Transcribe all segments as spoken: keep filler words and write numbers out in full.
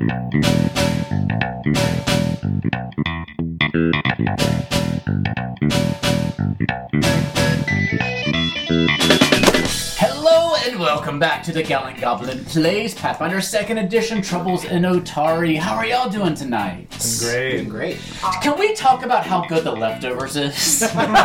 Hello and welcome back to the Gallant Goblin Plays Pathfinder second Edition Troubles in Otari. How are y'all doing tonight? I'm great. Doing great. Can we talk about how good The Leftovers is?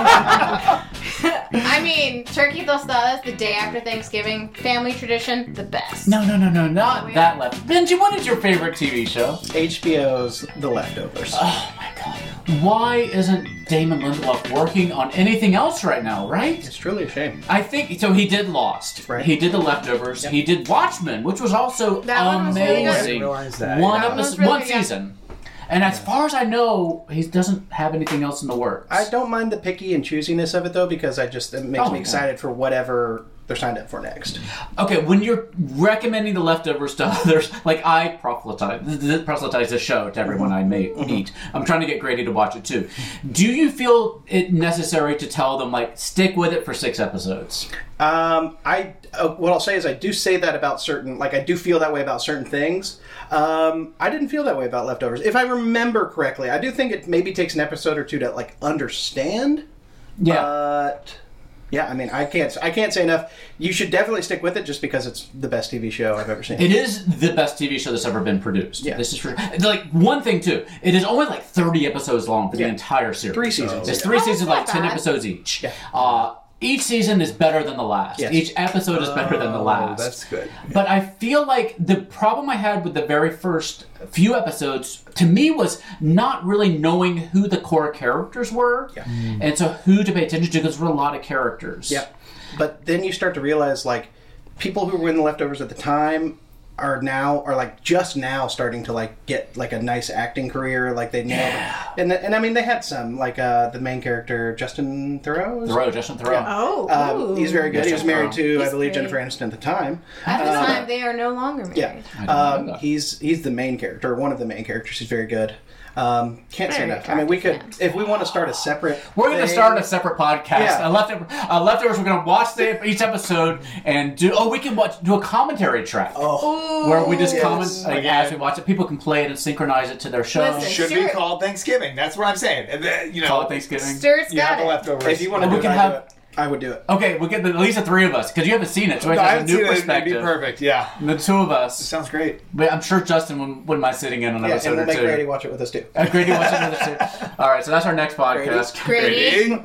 I mean, turkey tostadas the day after Thanksgiving, family tradition, the best. No, no, no, no, not Oh, yeah. that left. Benji, what is your favorite T V show? H B O's The Leftovers. Oh my god. Why isn't Damon Lindelof working on anything else right now, right? It's truly a shame. I think, so he did Lost. Right. He did The Leftovers. Yep. He did Watchmen, which was also That one was amazing. really good. I didn't realize that. One, That one was episode, really one good. season. And as far as I know, he doesn't have anything else in the works. I don't mind the picky and choosiness of it, though, because I just it makes Oh, me yeah. excited for whatever they're signed up for next. Okay, when you're recommending The Leftovers to others, like I proselytize, proselytize the show to everyone I may meet. I'm trying to get Grady to watch it too. Do you feel it necessary to tell them, like, stick with it for six episodes? Um, I uh, what I'll say is I do say that about certain, like I do feel that way about certain things. Um, I didn't feel that way about Leftovers. If I remember correctly, I do think it maybe takes an episode or two to like understand. Yeah. But yeah, I mean, I can't I can't say enough. You should definitely stick with it just because it's the best T V show I've ever seen. It is the best T V show that's ever been produced. Yeah. This is for, like, one thing too. It is only like thirty episodes long for Yeah. the entire series. Three seasons. It's three Oh, seasons, that's like not ten bad. episodes each. Yeah. Uh, each season is better than the last. Yes. Each episode is better than the last. Oh, that's good. But I feel like the problem I had with the very first few episodes, to me, was not really knowing who the core characters were. Yeah. And so who to pay attention to, because there were a lot of characters. Yep. But then you start to realize, like, people who were in The Leftovers at the time are now, are like, just now starting to, like, get, like, a nice acting career. Like, they nailed Yeah. it. And, and I mean, they had some, like, uh, the main character, Justin Theroux. Thoreau, Justin Thoreau. Yeah. Oh, Um, ooh. he's very good. He was Justin married Theroux. to, I He's believe, great. Jennifer Aniston at the time. At the Uh, time, they are no longer married. Yeah. I didn't know Um, that. he's he's the main character, one of the main characters. He's very good. Um, can't say Very enough. I mean, we could, attractive if we want to start a separate We're going to thing- start a separate podcast. Yeah. Uh, leftover, uh, leftovers. We're going to watch the, each episode and do. Oh, we can watch do a commentary track Oh, where we just yes. comment like, as we watch it. People can play it and synchronize it to their show. Listen. Should be Stuart- called Thanksgiving. That's what I'm saying. And then, you know, Call it Thanksgiving. Stuart's you have got the it. leftovers. if you want to And do we it, can I'd have- do it. I would do it. Okay, we'll get the, at least the three of us because you haven't seen it, so we No, I have a haven't new seen it. It'd perspective. be perfect. Yeah. And the two of us. Sounds great. But I'm sure Justin wouldn't, wouldn't mind sitting in on an Yeah, episode and we'll or make two. Grady watch it with us too. Uh, Grady watches another too. All right, so that's our next podcast. Grady.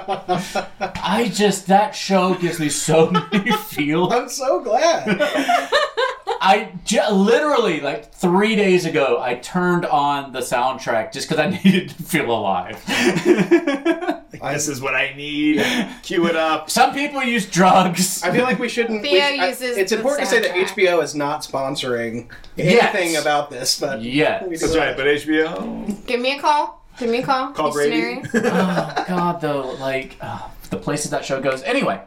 I just that show gives me so many feels. I'm so glad. I j- literally, like three days ago, I turned on the soundtrack just because I needed to feel alive. This is what I need. Cue it up. Some people use drugs. I feel like we shouldn't. we Theo sh- I- uses it's the important to say that soundtrack. H B O is not sponsoring Yes. anything about this, but Yes. we do That's it. right. But H B O. Give me a call. Give me a call. Call Houston Brady. area. Oh God, though, like uh, the places that show goes. Anyway,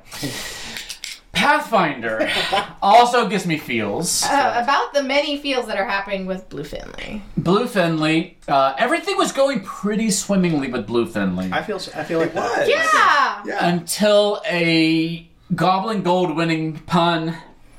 Pathfinder also gives me feels. Uh, about the many feels that are happening with Blue Finley. Blue Finley. Uh, everything was going pretty swimmingly with Blue Finley I feel. s- I feel like It that. was. Yeah. Yeah. until a Goblin Gold winning pun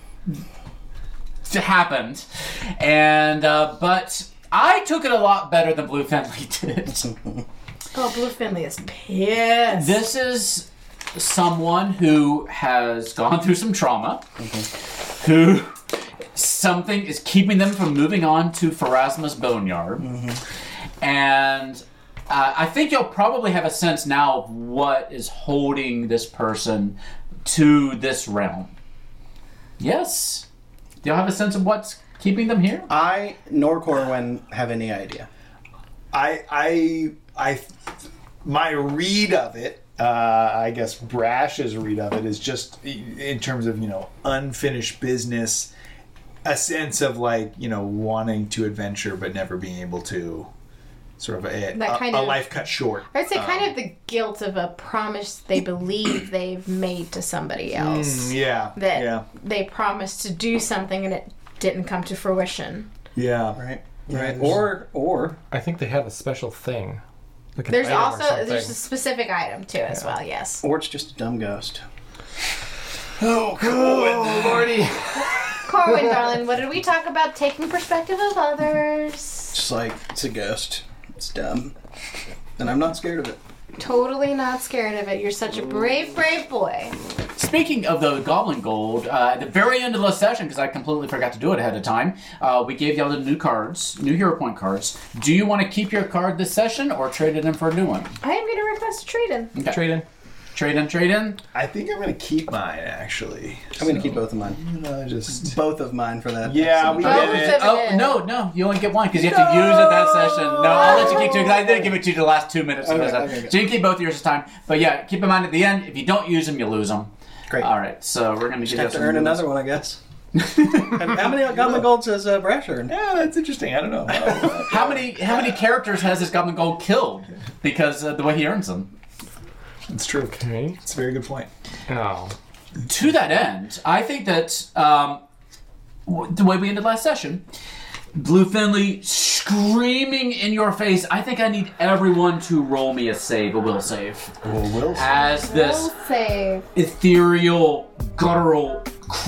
happened, and uh, but I took it a lot better than Blue Finley did. Oh, Blue Finley is pissed. This is someone who has gone through some trauma, who something is keeping them from moving on to Pharasma's Boneyard, and uh, I think you'll probably have a sense now of what is holding this person to this realm. Yes? Do y'all have a sense of what's keeping them here? I nor Corwin have any idea. I, I, I, my read of it, uh, I guess Brash's read of it is just in terms of, you know, unfinished business, a sense of like, you know, wanting to adventure but never being able to, sort of a, That a, kind a of- life cut short. I'd say kind Um, of the guilt of a promise they believe they've made to somebody else. Mm, yeah, That yeah, they promised to do something and it didn't come to fruition. yeah. Right. Yeah, Right. there's- Or or I think they have a special thing. Like an There's item or also something. there's a specific item too as well. Yes. or it's just a dumb ghost. Oh, Lordy. Corwin, darling, what did we talk about? Taking perspective of others. Just like, it's a ghost. It's dumb. And I'm not scared of it. Totally not scared of it. You're such a brave, brave boy. Speaking of the Goblin Gold, uh, at the very end of the session, because I completely forgot to do it ahead of time, uh, we gave y'all the new cards, new Hero Point cards. Do you want to keep your card this session or trade it in for a new one? I am going to request a trade-in. Okay. Trade in. Trade in, trade in. I think I'm going to keep mine, actually. I'm going to keep both of mine. You know, just... Both of mine for that. Yeah, we Both did it. of Oh, it. no, no, you only get one because you have to use it that session. No, I'll let you keep two because I didn't give it to you the last two minutes of Okay, this okay, session. okay. So you can keep both yours this time. But yeah, keep in mind at the end, if you don't use them, you lose them. Great. All right, so we're going to Just have to earn another. another one, I guess. And how many Goblin Golds has uh, Brash earned? Yeah, that's interesting. I don't know. How many how many characters has this Goblin Gold killed because of the way he earns them? It's true. Okay. It's a very good point. Oh. To that end, I think that um, w- the way we ended last session, Blue Finley screaming in your face. I think I need everyone to roll me a save, a will save, Well, Will. as this We'll save. ethereal, guttural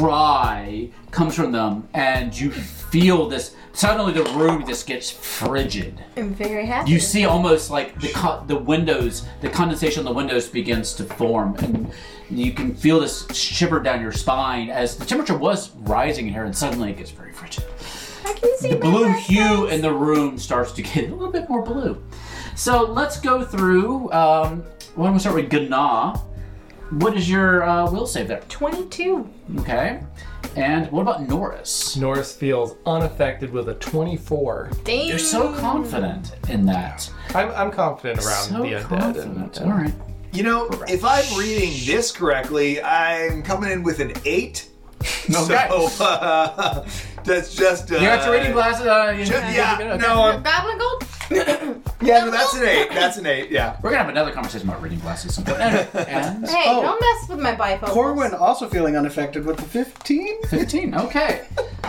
cry comes from them, and you feel this. Suddenly, the room just gets frigid. I'm very happy. You see almost like the co- the windows, the condensation on the windows begins to form, and you can feel this shiver down your spine as the temperature was rising in here, and suddenly it gets very frigid. I can see The my blue breath hue eyes. in the room starts to get a little bit more blue. So let's go through. Um, why don't we start with Gana? What is your uh, will save there? twenty-two. Okay, and what about Norris? Norris feels unaffected with a twenty-four. Damn. You're so confident in that. I'm, I'm confident around So the undead. confident. And, All right. You know, if I'm reading this correctly, I'm coming in with an eight. Okay. So, uh, that's just. Uh, You got your reading glasses. Uh, you ju- okay. yeah, no, I'm, Goblin Gold? yeah, no, that's an eight. That's an eight, yeah. We're gonna have another conversation about reading glasses sometime. And Hey, Oh. don't mess with my bifocals. Corwin also feeling unaffected with the fifteen. fifteen. Okay.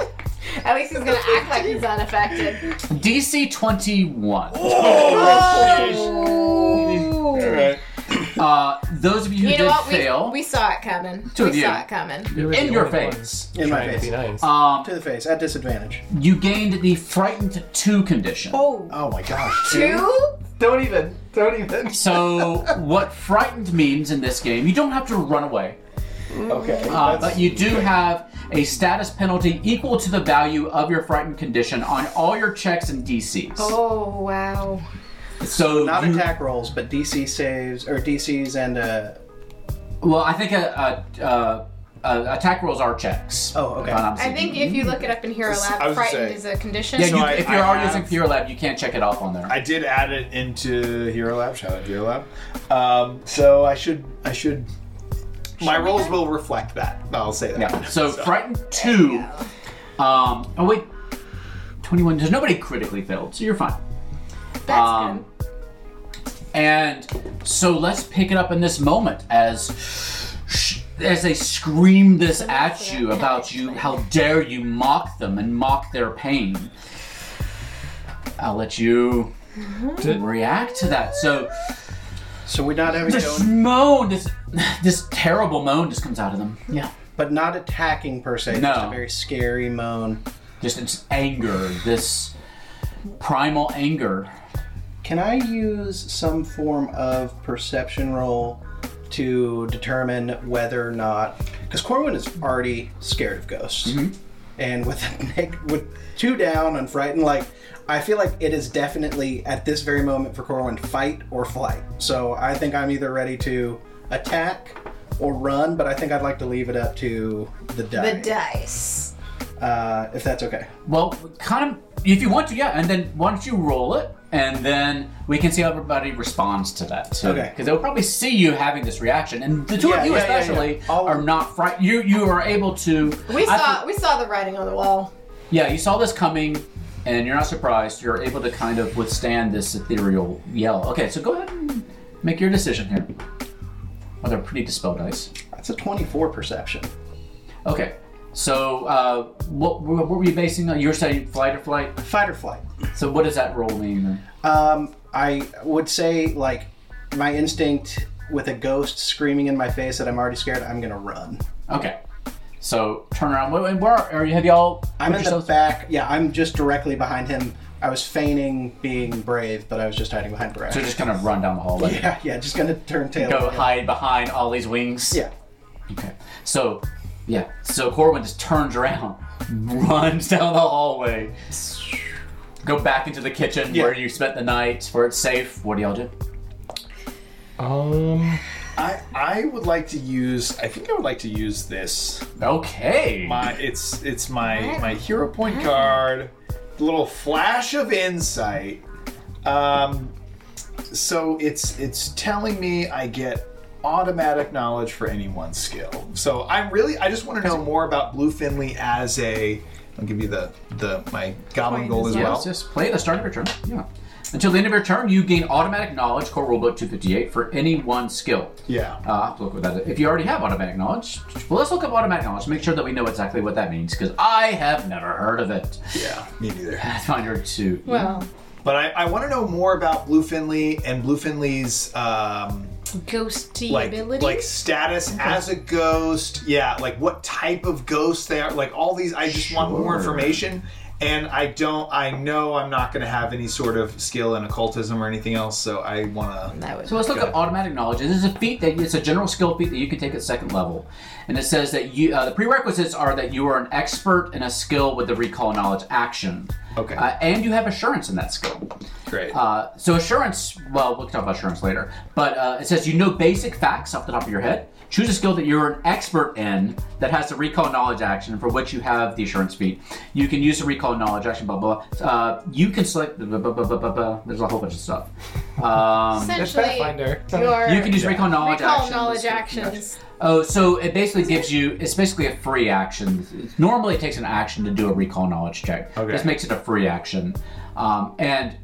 At least he's gonna act like he's unaffected. D C twenty-one. All right. Uh, those of you who You know did what? fail, We, we saw it coming. Two we of you. saw it coming. You were in the your only one face, In my trying to face. be nice. um, To the face, at disadvantage. you gained the frightened two condition. Oh. Oh my gosh. Two? Don't even. Don't even. So what frightened means in this game, you don't have to run away, Okay. uh, that's- but you do have a status penalty equal to the value of your frightened condition on all your checks and D Cs. Oh, wow. So Not you, attack rolls, but D C saves, or D Cs and, uh... Well, I think a, a, a, a attack rolls are checks. Oh, okay. if I'm not I think if you look it up in Hero I Lab, was gonna frightened say- is a condition. Yeah, So you, I- if you I are have- using Hero Lab, you can't check it off on there. I did add it into Hero Lab. Shout out Hero Lab. Um, so I should, I should. My me rolls that. will reflect that. I'll say that. Yeah. So, frightened two. Um. Oh wait. Twenty-one. There's nobody critically failed, so you're fine. That's Um, And so let's pick it up in this moment as as they scream this at you about you. How dare you mock them and mock their pain? I'll let you react to that. So So we're not having this going, moan, this this terrible moan just comes out of them. Yeah. but not attacking per se. No. Just a very scary moan. Just this anger, this primal anger. Can I use some form of perception roll to determine whether or not... Because Corwin is already scared of ghosts. And with with two down and frightened, like, I feel like it is definitely, at this very moment for Corwin, fight or flight. So I think I'm either ready to attack or run, but I think I'd like to leave it up to the die. The dice. uh, if that's okay. Well, kind of, if you want to, yeah. And then why don't you roll it, and then we can see how everybody responds to that too. Okay. Because they'll probably see you having this reaction, and the two Yeah, of you yeah, yeah, especially yeah. I'll- are not frightened. You you are able to. We I saw thi- we saw the writing on the wall. yeah, you saw this coming, and you're not surprised. You're able to kind of withstand this ethereal yell. Okay, so go ahead and make your decision here. Oh, they're pretty dispel dice. That's a twenty-four perception. Okay, so uh, what what were you basing on? You were saying flight or flight. Fight or flight. So what does that roll mean then? Um, I would say, like, my instinct with a ghost screaming in my face that I'm already scared, I'm gonna run. Okay. So turn around. Where, where are, are you? Have y'all? I'm put in the yourselves- back. Yeah, I'm just directly behind him. I was feigning being brave, but I was just hiding behind Brash. So just kind of run down the hallway. yeah, yeah, just gonna turn tail. Go on him. hide behind Ollie's wings. Yeah. Okay. So, yeah. So Corwin just turns around, runs down the hallway, go back into the kitchen Yeah. where you spent the night, where it's safe. What do y'all do? Um, I I would like to use. I think I would like to use this. Okay. My it's it's my my hero point card. Little flash of insight. Um, so it's it's telling me I get automatic knowledge for any one skill. So I'm really I just want to know more about Blue Finley as a. I'll give you the the my goblin Point goal as as Yeah, well. let's just play at the start of your turn. Yeah. Until the end of your turn, you gain automatic knowledge, core rulebook two fifty-eight, for any one skill. Yeah. Uh, I'll have to look what that is. If you already have automatic knowledge, well, let's look up automatic knowledge. Make sure that we know exactly what that means, because I have never heard of it. Yeah. Me neither. Pathfinder two. Well, But I, I want to know more about Blue Finley and Blue Finley's um, ghosty like abilities. like status as a ghost. Yeah, like what type of ghost they are. Like all these, I just want more Sure. information. And I don't. I know I'm not going to have any sort of skill in occultism or anything else. So I want to. That would So let's look Okay. up automatic knowledge. This is a feat that it's a general skill feat that you can take at second level, and it says that you uh, the prerequisites are that you are an expert in a skill with the recall knowledge action. Okay. Uh, and you have assurance in that skill. Great. Uh, so assurance, well, we'll talk about assurance later. But uh, it says you know basic facts off the top of your head. Choose a skill that you're an expert in that has the recall knowledge action for which you have the assurance feat. You can use the recall knowledge action, blah, blah, blah. Uh, you can select, blah, blah, blah, blah, blah, blah. There's a whole bunch of stuff. Um, it's essentially Pathfinder. your you can use recall knowledge recall actions. knowledge actions. Oh, so it basically gives you, it's basically a free action. Normally it takes an action to do a recall knowledge check. Okay. This makes it a free action. Um, and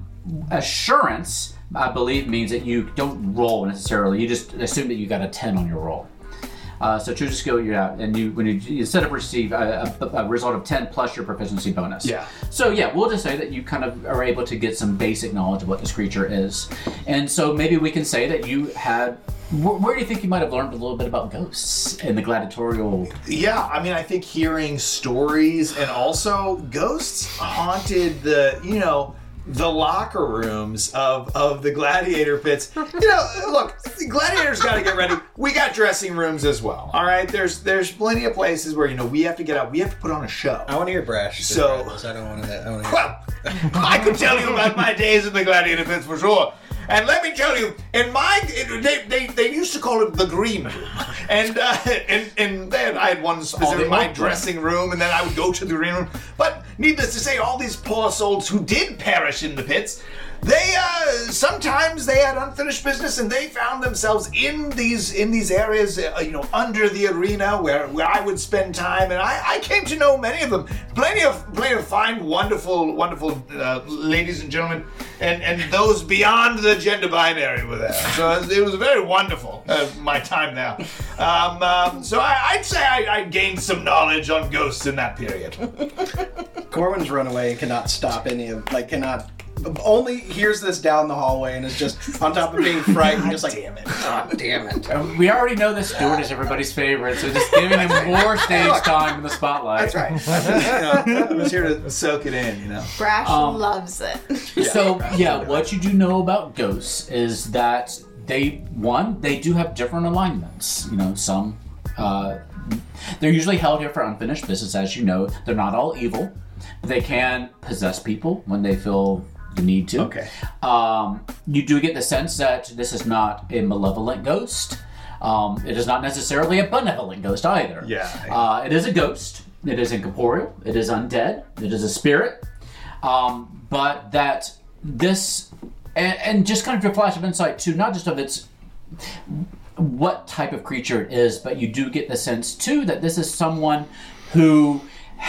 assurance, I believe, means that you don't roll necessarily. You just assume that you got a ten on your roll. Uh, so choose a skill you have, and you when you, you instead of receive a, a, a result of ten plus your proficiency bonus. Yeah. So yeah, we'll just say that you kind of are able to get some basic knowledge of what this creature is, and so maybe we can say that you had. Where, where do you think you might have learned a little bit about ghosts in the gladiatorial? Yeah, I mean, I think hearing stories and also ghosts haunted the, you know, the locker rooms of, of the gladiator pits. You know, look, the gladiators got to get ready. We got dressing rooms as well. All right, there's there's plenty of places where you know we have to get out. We have to put on a show. I want to hear Brash. So- describe this. I don't want to. I want to hear. Well, I can tell you about my days in the gladiator pits for sure. And let me tell you, in my they they, they used to call it the green room, and uh, and and then I had one specific the my old dressing room, and then I would go to the green room. But needless to say, all these poor souls who did perish in the pits, they uh, sometimes they had unfinished business, and they found themselves in these in these areas, uh, you know, under the arena where, where I would spend time, and I, I came to know many of them. Plenty of plenty of fine, wonderful, wonderful uh, ladies and gentlemen, and and those beyond the gender binary were there. So it was, it was very wonderful, uh, my time there. Um, um, so I, I'd say I, I gained some knowledge on ghosts in that period. Corwin's run away and cannot stop any of, like, cannot, only hears this down the hallway and is just on top of being frightened, just like, damn it, god damn it. Uh, we already know that Stuart is everybody's favorite, so just giving him more stage time in the spotlight. That's right. I'm just, you know, I was here to soak it in, you know. Brash Um, loves it. So yeah, what you do know about ghosts is that they one they do have different alignments. You know, some uh, they're usually held here for unfinished business, as you know. They're not all evil. They can possess people when they feel the need to. Okay. Um, you do get the sense that this is not a malevolent ghost. Um, it is not necessarily a benevolent ghost either. Yeah. Uh, it is a ghost. It is incorporeal. It is undead. It is a spirit. Um, but that this, and, and just kind of your flash of insight too, not just of its what type of creature it is, but you do get the sense too that this is someone who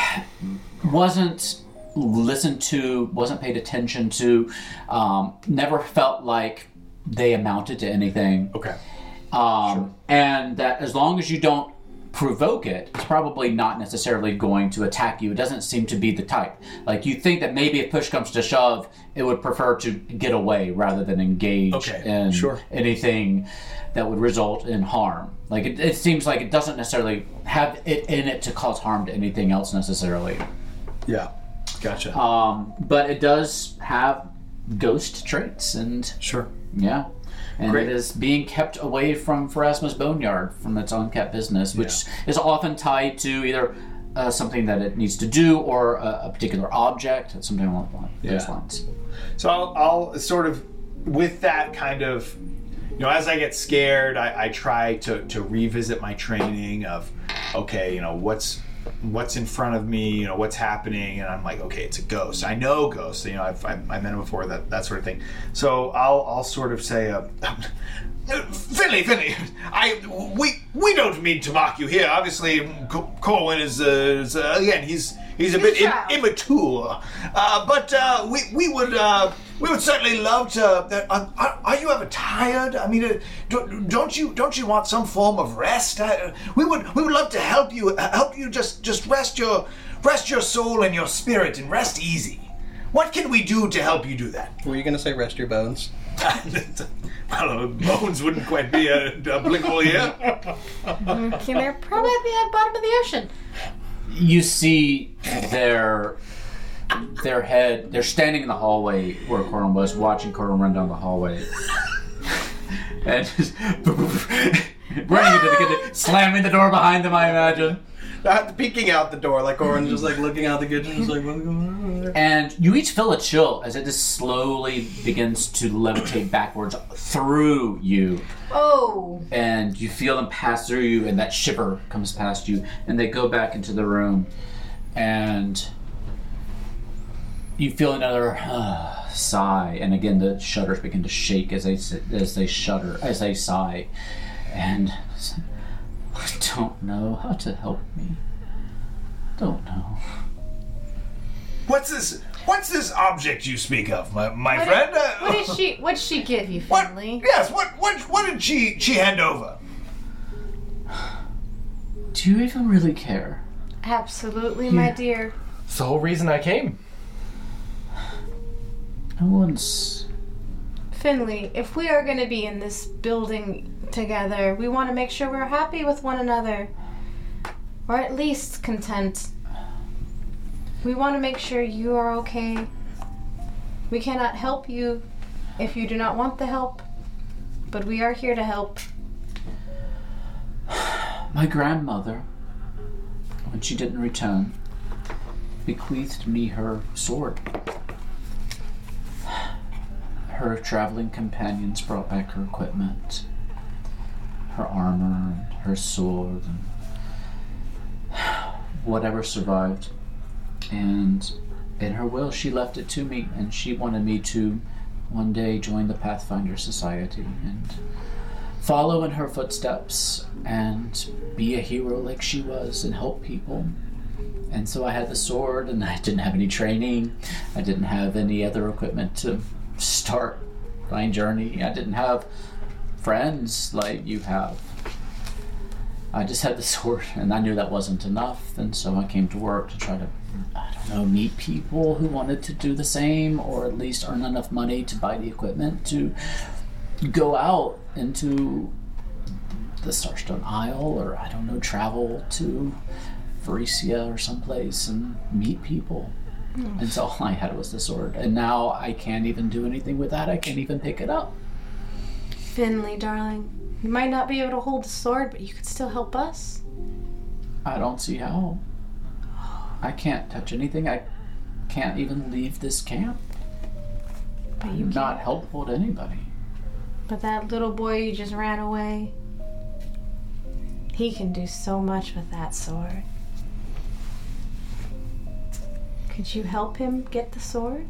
wasn't listened to, wasn't paid attention to, um, never felt like they amounted to anything. Okay. Um, And that as long as you don't provoke it, it's probably not necessarily going to attack you. It doesn't seem to be the type. Like, you think that maybe if push comes to shove, it would prefer to get away rather than engage Okay, in sure. anything that would result in harm. Like, it, it seems like it doesn't necessarily have it in it to cause harm to anything else necessarily. Yeah. Gotcha. Um, but it does have ghost traits, and Sure. yeah. And Great. it is being kept away from Pharasma's Boneyard, from its unkept business, which is often tied to either uh, something that it needs to do or a, a particular object, something along those Yeah. lines. So I'll, I'll sort of, with that kind of, you know, as I get scared, I, I try to, to revisit my training of, okay, you know, what's what's in front of me, you know, what's happening, and I'm like, okay, it's a ghost. I know ghosts, you know, I've, I've I met him before, that that sort of thing. So I'll I'll sort of say, uh, Finley, Finley, I we we don't mean to mock you here. Obviously, Co- Corwin is, uh, is uh, again, he's he's a He's a bit im- child. immature, uh, but uh, we we would. Uh, We would certainly love to. Uh, are, are you ever tired? I mean, uh, don't, don't you don't you want some form of rest? Uh, we would we would love to help you uh, help you just just rest your rest your soul and your spirit and rest easy. What can we do to help you do that? Were you going to say rest your bones? Well, uh, bones wouldn't quite be uh, applicable here. Okay, they're probably at the bottom of the ocean. You see their their head. They're standing in the hallway where Corin was, watching Corin run down the hallway, and just running into the kitchen, slamming the door behind them. I imagine. Not peeking out the door, like Orin's just like looking out the kitchen, just like, what's going on over there? And you each feel a chill as it just slowly begins to levitate backwards through you. Oh. And you feel them pass through you, and that shiver comes past you, and they go back into the room, and you feel another uh, sigh, and again the shutters begin to shake as they as they shudder, as they sigh, and I don't know how to help me. Don't know. What's this? What's this object you speak of, my, my What friend? did, Uh, what did she? What did she give you, What? Finley? Yes. What? What? What did she she hand over? Do you even really care? Absolutely, my dear. It's the whole reason I came. No one's. Finley, if we are going to be in this building together, we want to make sure we're happy with one another. Or at least content. We want to make sure you are okay. We cannot help you if you do not want the help, but we are here to help. My grandmother, when she didn't return, bequeathed me her sword. Her traveling companions brought back her equipment, her armor, and her sword, and whatever survived. And in her will, she left it to me, and she wanted me to one day join the Pathfinder Society and follow in her footsteps and be a hero like she was and help people. And so I had the sword, and I didn't have any training. I didn't have any other equipment to start my journey. I didn't have friends like you have. I just had the sword, and I knew that wasn't enough, and so I came to work to try to, I don't know, meet people who wanted to do the same, or at least earn enough money to buy the equipment to go out into the Starstone Isle, or I don't know, travel to Varesia or someplace and meet people. And so all I had was the sword, and now I can't even do anything with that. I can't even pick it up. Finley, darling, you might not be able to hold the sword, but you could still help us. I don't see how. I can't touch anything. I can't even leave this camp. But you I'm not can. helpful to anybody. But that little boy who just ran away, he can do so much with that sword. Could you help him get the sword?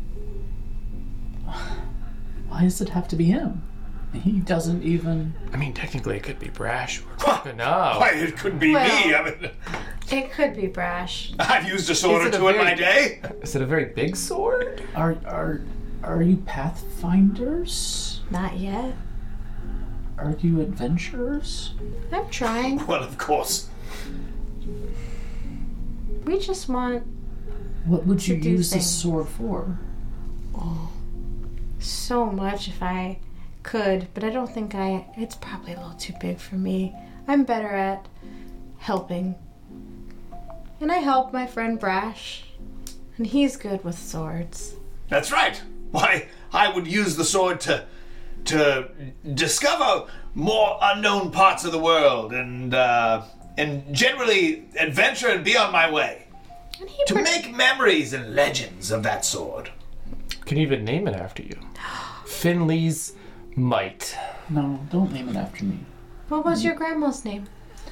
Why does it have to be him? He doesn't even... I mean, technically it could be Brash. But no. Why, it could be Well- me. I mean, It could be Brash. I've used a sword Is or it a two in very- my day. Is it a very big sword? Are, are, are you pathfinders? Not yet. Are you adventurers? I'm trying. Well, of course, We just want What would you To do use the things. sword for? so much if I could, but I don't think I. It's probably a little too big for me. I'm better at helping. And I help my friend Brash, and he's good with swords. That's right. Why, I would use the sword to to discover more unknown parts of the world and uh, and generally adventure and be on my way. And he To pro- make memories and legends of that sword. Can you even name it after you? Finley's Might. No, don't name it after me. What was your grandma's name?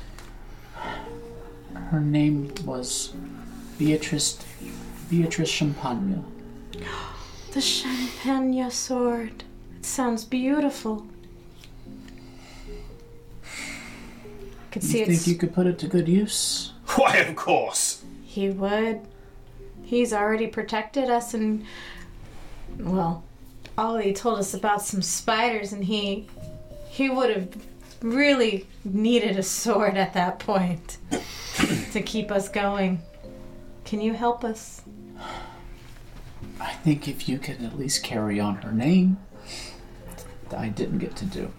Her name was Beatrice Beatrice Champagne. The Champagne sword. It sounds beautiful. I could see You it's. think you could put it to good use? Why, of course. He would. He's already protected us, and well, Ollie told us about some spiders, and he he would have really needed a sword at that point to keep us going. Can you help us? I think if you could at least carry on her name, that I didn't get to do.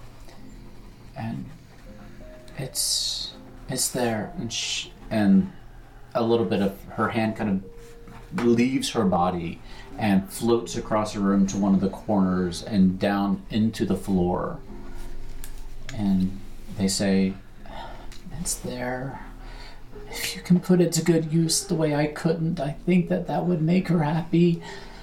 And it's it's there, and sh- and a little bit of her hand kind of leaves her body and floats across the room to one of the corners and down into the floor. And they say, it's there. If you can put it to good use the way I couldn't, I think that that would make her happy.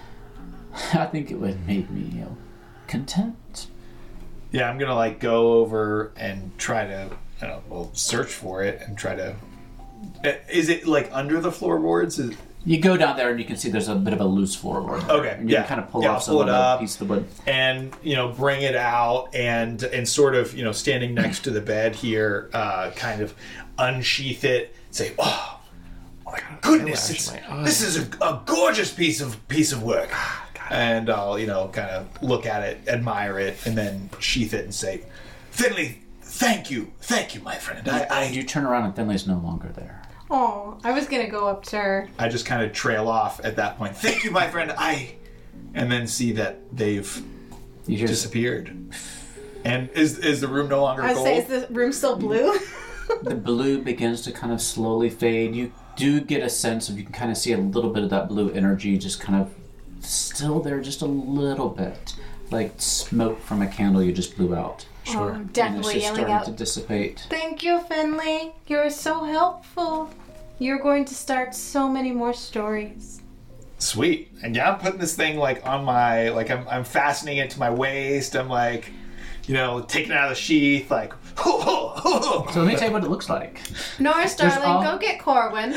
I think it would make me, you know, content. Yeah, I'm gonna like go over and try to, I don't know, well, search for it and try to. Is it like under the floorboards? Is, You go down there and you can see there's a bit of a loose floorboard. there. Okay, and you yeah. can kind of pull Yeah, off I'll some pull of it the up. piece of the wood. and you know, bring it out and and sort of, you know, standing next to the bed here, uh, kind of unsheath it. Say, oh my goodness, it's, this is a, a gorgeous piece of piece of work. And I'll, you know, kind of look at it, admire it, and then sheath it and say, Finley, thank you, thank you, my friend. I, I You turn around and Finley's no longer there. Oh, I was gonna go up to her. I just kind of trail off at that point. Thank you, my friend. I, and then see that they've You hear disappeared. And is is the room no longer I was gold? say, is the room still blue? the blue begins to kind of slowly fade. You do get a sense of, you can kind of see a little bit of that blue energy just kind of still there, just a little bit. Like smoke from a candle you just blew out. Oh, I'm And it's definitely just yelling starting out. to dissipate. Thank you, Finley. You're so helpful. You're going to start so many more stories. Sweet. And yeah, I'm putting this thing like on my, like I'm, I'm fastening it to my waist. I'm like, you know, taking it out of the sheath, like, ho, ho, ho, ho. So let me tell you what it looks like. Norris, There's darling, all- go get Corwin.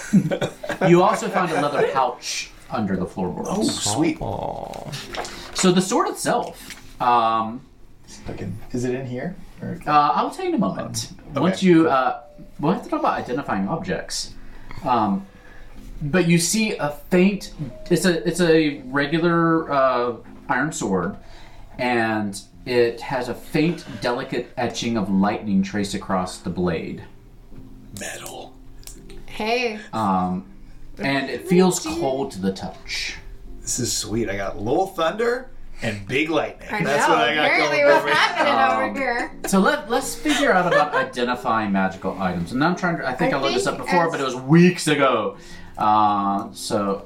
You also found a leather pouch under the floorboards. Oh, sweet. Oh. So the sword itself, um, Fucking- Is it in here? Or- uh, I'll tell you in a moment. Okay. Once you, uh, we'll have to talk about identifying objects. Um, but you see a faint. It's a it's a regular uh, iron sword, and it has a faint, delicate etching of lightning traced across the blade. Metal. Hey. Um, and it feels cold to the touch. This is sweet. I got little thunder and big lightning. I That's know. what I got Apparently, going what's for me. happening Um, over here? So let let's figure out about identifying magical items. And I'm trying to. I think I, I looked this up think before, as- but it was weeks ago. Uh, so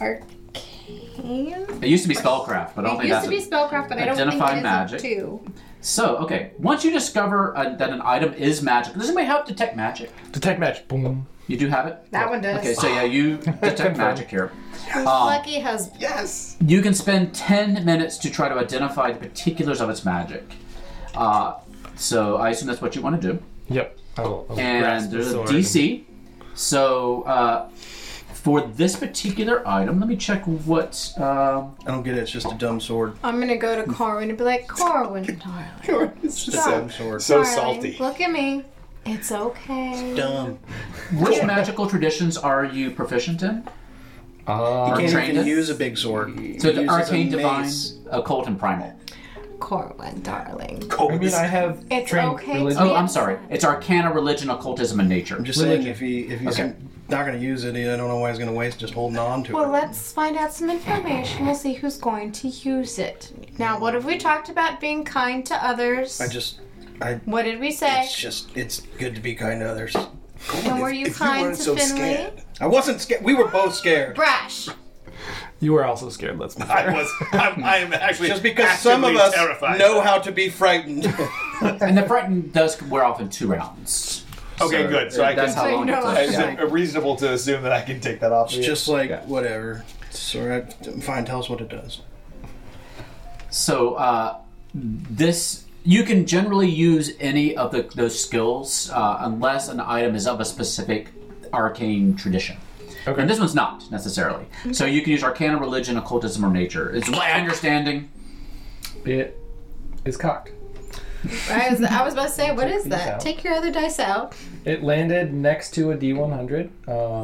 Arcane? it used to be spellcraft, but I don't It think used that's to be spellcraft, but I don't think Identify it is magic. too. So, okay, once you discover uh, that an item is magic, does anybody have detect magic? Detect match. Boom. You do have it? That one does. Okay, so yeah, you detect magic here. Um, Lucky husband. Yes. you can spend ten minutes to try to identify the particulars of its magic. Uh, so I assume that's what you want to do. Yep. I will, I will grasp And the there's a sword D C. So uh, for this particular item, let me check what... Uh, I don't get it. It's just a dumb sword. I'm gonna go to Corwin and be like, Corwin, darling. It's just It's a so, dumb sword. so darling, salty. Look at me. It's okay. Dumb. which magical traditions are you proficient in? Uh, You can't trained even it? use a big sword. So He the uses a arcane, divine, mace. occult, and primal. Corwin, darling. I mean, I have It's trained okay religion. to- Oh, I'm sorry. It's Arcana, Religion, Occultism, and Nature. I'm just Religion. saying, if he if he's Okay. not going to use it, I don't know why he's going to waste just holding on to Well, it. let's find out some information. We'll see who's going to use it. Now, what have we talked about being kind to others? I just, I. What did we say? It's just, it's good to be kind to others. And were you if you kind weren't to so Finley? scared. I wasn't scared. We were both scared. Brash. You were also scared, let's be I fair. was. I'm, I am actually Just because some of actively us terrified. know how to be frightened. And the frighten does wear off in two rounds. Okay, good. So I that's can- how long So it you know takes. Is Yeah. it reasonable to assume that I can take that off? It's just like, Yeah. whatever. It's alright. Fine, tell us what it does. So uh, this you can generally use any of the, those skills uh, unless an item is of a specific arcane tradition. Okay. And this one's not necessarily. So you can use Arcana, Religion, Occultism, or Nature. It's my understanding. It is cocked. I was, I was about to say, what is these that? out. Take your other dice out. It landed next to a D one hundred. Uh,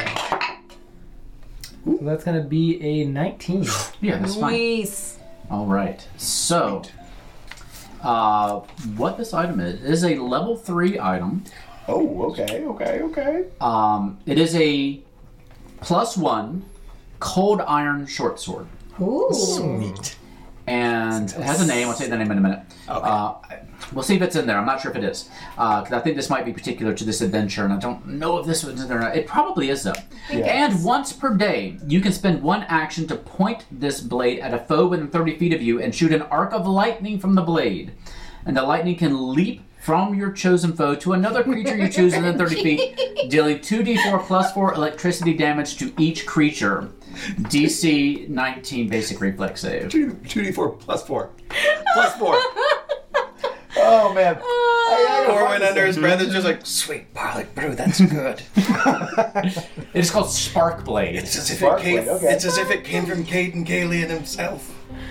so that's going to be a nineteen. Yeah, that's fine. Nice. All right. So, uh, what this item is is a level three item. Oh, okay, okay, okay. Um, it is a plus one cold iron short sword, Ooh. Sweet. and it has a name. I'll tell you the name in a minute. Uh, we'll see if it's in there. I'm not sure if it is, because I think this might be particular to this adventure, and I don't know if this one's in there or not. It probably is, though. And once per day, you can spend one action to point this blade at a foe within thirty feet of you and shoot an arc of lightning from the blade. And the lightning can leap from your chosen foe to another creature you choose within thirty feet, dealing two d four plus four electricity damage to each creature. D C nineteen basic reflex save. two d four plus four. Plus four. Oh, man. I- I gotta Corwin find under this his breath is just like, sweet garlic brew, that's good. It is called Spark Blade. It's as if Spark it came. blade, okay. It's as if it came from Caden Kalian himself.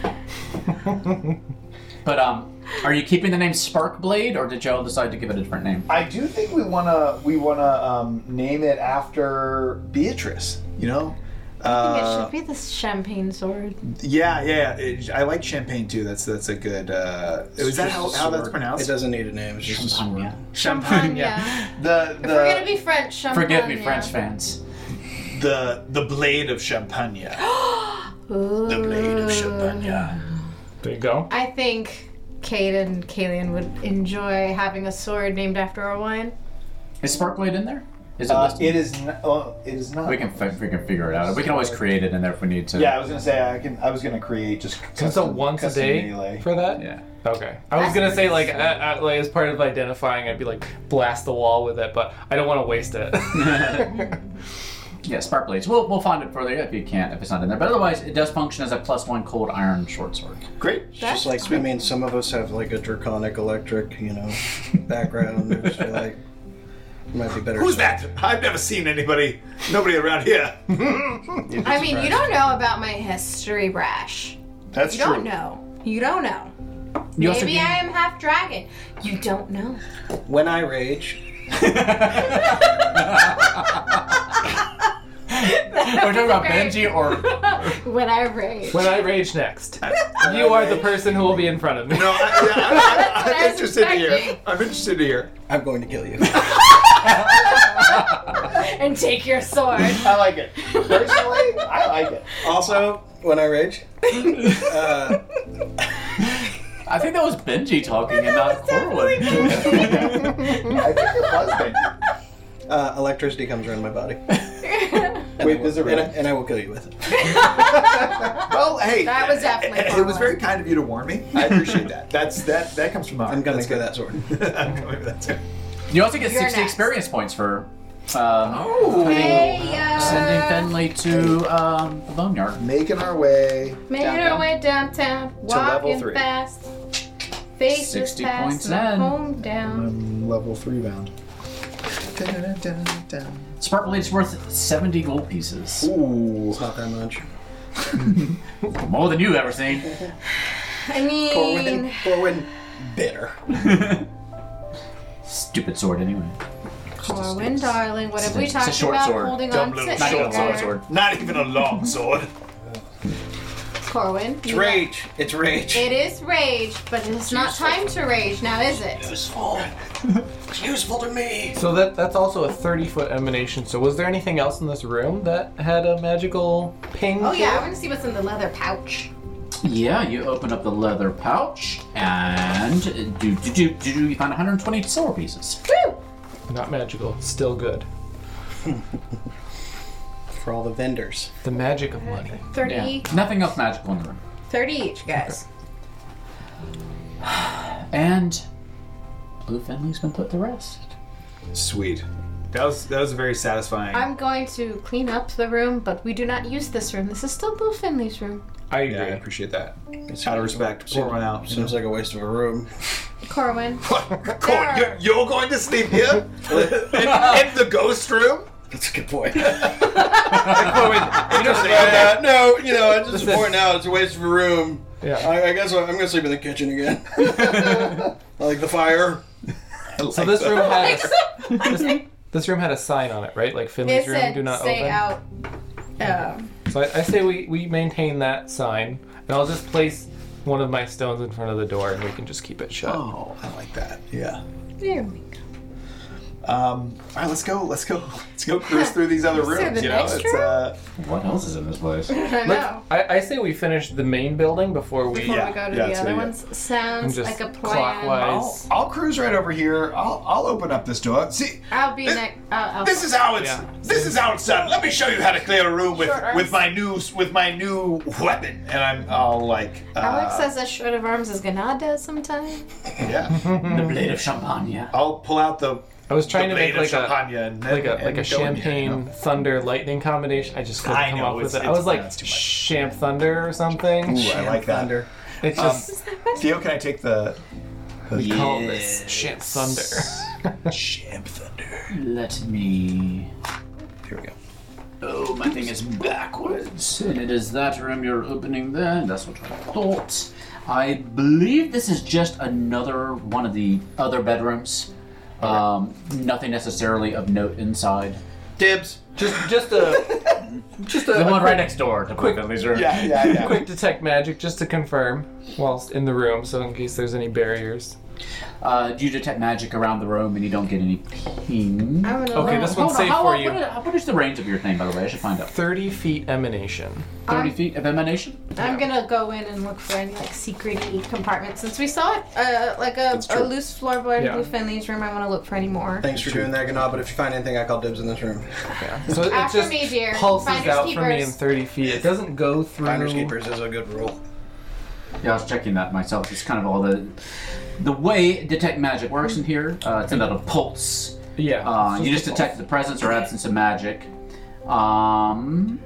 But um, are you keeping the name Spark Blade, or did y'all decide to give it a different name? I do think we wanna we wanna um, name it after Beatrice. You know. I think it Uh, should be the champagne sword. yeah, yeah. It, I like champagne too. That's that's a good. Uh, is that how, how that's It pronounced? doesn't need a name. It's just a sword. Champagne. Champagne, yeah. The If we're gonna the be French, champagne. Forgive me, French fans. the the blade of champagne. The blade of champagne. There you go. I think Kate and Kalian would enjoy having a sword named after a wine. Is Spark Blade in there? Is it Uh, listed? it is. N- oh, it is not. We can fi- we can figure it out. We can always create it in there if we need to. Yeah, I was gonna say I can. I was gonna create just. Since a custom- once a custom day melee. for that? Yeah. Okay. I was gonna say like, uh, uh, like as part of identifying, I'd be like blast the wall with it, but I don't want to waste it. Yeah, Spark Blades. We'll we'll find it further if you can't if it's not in there. But otherwise, it does function as a plus one cold iron short sword. Great. It's just like, I mean, some of us have like a draconic electric, you know, background. And just feel like it might be better. Who's safe. that? I've never seen anybody. Nobody around here. I mean, you don't know about my history, Brash. That's You true. don't know. You don't know. You also Maybe gain- I am half dragon. You don't know. When I rage, We're talking about Benji or When I rage. When I rage next, you are the person who will be in front of me. No, I, yeah, I, what I I, I'm was interested to hear. expecting. I'm interested to hear. I'm going to kill you. And take your sword. I like it. Personally, I like it. Also, when I rage, uh, I think that was Benji talking and not Corwin. I think it was Benji. uh, electricity comes around my body. And Wait, I will, is it and, really? I, and I will kill you with it. Well, hey, That was definitely It, it was Corwin. very kind of you to warn me. I appreciate that. That's that. That comes from the heart. I'm coming That's for good. that sword. I'm coming for that too. You also get You're sixty next. experience points for um, Hey, uh, sending Finley to um, the boneyard. Making our way. Making downtown. our way downtown, level walking three. fast. Faces sixty past points my in. hometown. I'm level three bound. Spark Blade is worth seventy gold pieces. Ooh. It's not that much. More than you've ever seen. I mean, Corwin, Corwin, bitter. Stupid sword, anyway. Corwin, darling, what have we It's a talked short about sword. holding Dumb on little to Not even a short long air? sword. Not even a long sword. Corwin. It's rage. It's rage. It is rage, but it's not time to rage now, is it? Useful. It's useful to me. So that that's also a thirty foot emanation. So was there anything else in this room that had a magical ping? Oh to yeah, I it? want to see what's in the leather pouch. Yeah, you open up the leather pouch and do do do do do. You find one hundred twenty silver pieces. Woo! Not magical. Still good. For all the vendors. The magic of money. thirty, Yeah. Nothing else magical in the room. thirty each, guys. And Blue Finley's been put to rest. Sweet. That was that was very satisfying. I'm going to clean up the room, but we do not use this room. This is still Blue Finley's room. I agree. yeah, I appreciate that. It's Out of respect, pour one out. Seems like a waste of a room. Corwin. Cool. You're, you're going to sleep here in, in the ghost room? That's a good point. You know, Uh, no, you know, it's just point out it's a waste of a room. Yeah. I, I guess I'm gonna sleep in the kitchen again. I like the fire. So this room had a, this, this room had a sign on it, right? Like It Finley's room, said do not stay open. out. Um, So I, I say we, we maintain that sign, and I'll just place one of my stones in front of the door, and we can just keep it shut. Oh, I like that. Yeah. there we go. Um, all right, let's go. Let's go. Let's go cruise through these other Is there rooms. the You know, next it's room? uh, What else is in this place? I know. I, I say we finish the main building before we Before Yeah, we go to yeah, the that's a other good ones, sounds just like a plan. clockwise. I'll, I'll cruise right over here. I'll I'll open up this door. See, I'll be This- next. I'll, I'll this is how it's Yeah. this is how it's done. Let me show you how to clear a room with Sure. with my new with my new weapon, and I'm I'll like uh, Alex has a short of arms as Ganad does sometimes. yeah. The blade of champagne. I'll pull out the I was trying the to make blade like of a champagne and like a and like a go in champagne here, you know? thunder lightning combination. I just couldn't I come know, up with it's- it. I it's- was like that's too much. champ thunder or something. Ooh, I like that. Thunder. It's Um, just Theo, can I take the we call this champ thunder. Champ Thunder? Let me. Here we go. Oh, my thing is backwards. And it is that room you're opening there. That's what I thought. I believe this is just another one of the other bedrooms. Um, nothing necessarily of note inside. Dibs. just just a just a, The a one quick, right next door to quick- Finley's room. Yeah, yeah, yeah. quick detect magic just to confirm whilst in the room, so in case there's any barriers. Uh, do you detect magic around the room and you don't get any ping? I'm gonna Okay, look. this Hold one's on, safe how, for what you. is- what is the range of your thing, by the way? I should find out. Thirty feet emanation. thirty Um, feet of emanation? I'm gonna go in and look for any like secret-y compartments. Since we saw it, uh, like a, a loose floorboard Yeah. in Blue Finley's room, I want to look for any more. Thanks for doing that, Ganab, but if you find anything, I call dibs in this room. Yeah. So it After just me, dear. pulses Finders out for me in keepers. thirty feet. It doesn't go through. Finders keepers is a good rule. Yeah, I was checking that myself. It's kind of all the the way detect magic works in here. Uh, it's another pulse. Yeah. Uh, it's you just a detect the presence or absence of magic. Um.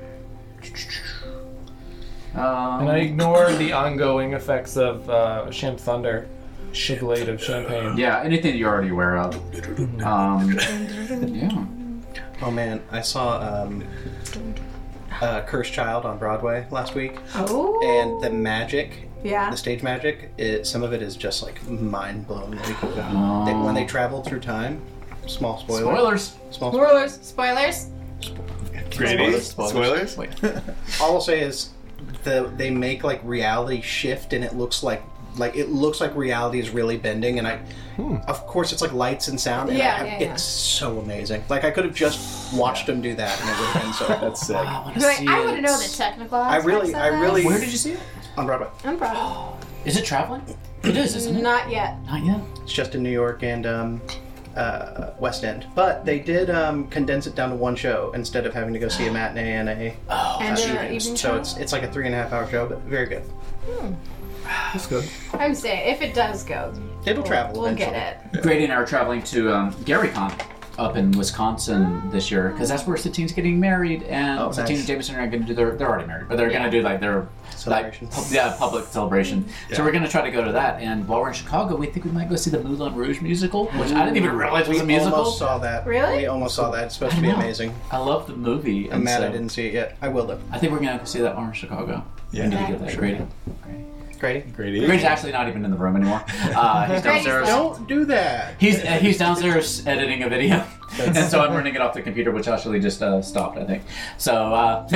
um, And I ignore the ongoing effects of uh, Champ Thunder, the blade of champagne. yeah, anything that you're already aware of. Um, yeah. Oh man, I saw um, uh, Cursed Child on Broadway last week, Oh. and the magic, Yeah. the stage magic, it, some of it is just like mind blowing. Like, they, when they traveled through time, small spoiler. Spoilers. Small spoiler. Spoilers. Spoilers. Grady? Spoilers. Spoilers? Wait. All I'll say is, the they make like reality shift, and it looks like like it looks like reality is really bending. And I, of course, it's like lights and sound. And Yeah, I have, yeah, yeah. it's so amazing. Like I could have just watched them do that, and it would have been so cool. That's sick. I want to Like, see I it. want to know the technical I aspects really- of I this. really- Where did you see it? on Broadway. I'm proud. Is it traveling? It is, isn't it? Not yet. Not yet. It's just in New York and um, uh, West End. But they did um, condense it down to one show instead of having to go see a matinee and a And uh, uh, evening. evening So show? it's it's like a three and a half hour show, but very good. That's good. I'm saying if it does go, It'll travel. we'll eventually. get it. Grady and I are traveling to um, GaryCon up in Wisconsin this year because that's where Satine's getting married, and Oh, Satine nice. and Jameson are going to do their. They're already married, but they're going Yeah. to do like their Celebration. Like, pu- yeah, public celebration. So Yeah. we're going to try to go to that. And while we're in Chicago, we think we might go see the Moulin Rouge musical, which I didn't even realize was We a musical. almost saw that. Really? We almost saw that. It's supposed to I be know. amazing. I love the movie. I'm and mad so I didn't see it yet. I will though. I think we're going to see that while we're in Chicago. Yeah. We need to get that. Grady. Grady. Grady. Grady's actually not even in the room anymore. Uh, he's Grady's downstairs. not. Don't do that. He's uh, he's downstairs editing a video, and so I'm running it off the computer, which actually just uh, stopped, I think. So uh,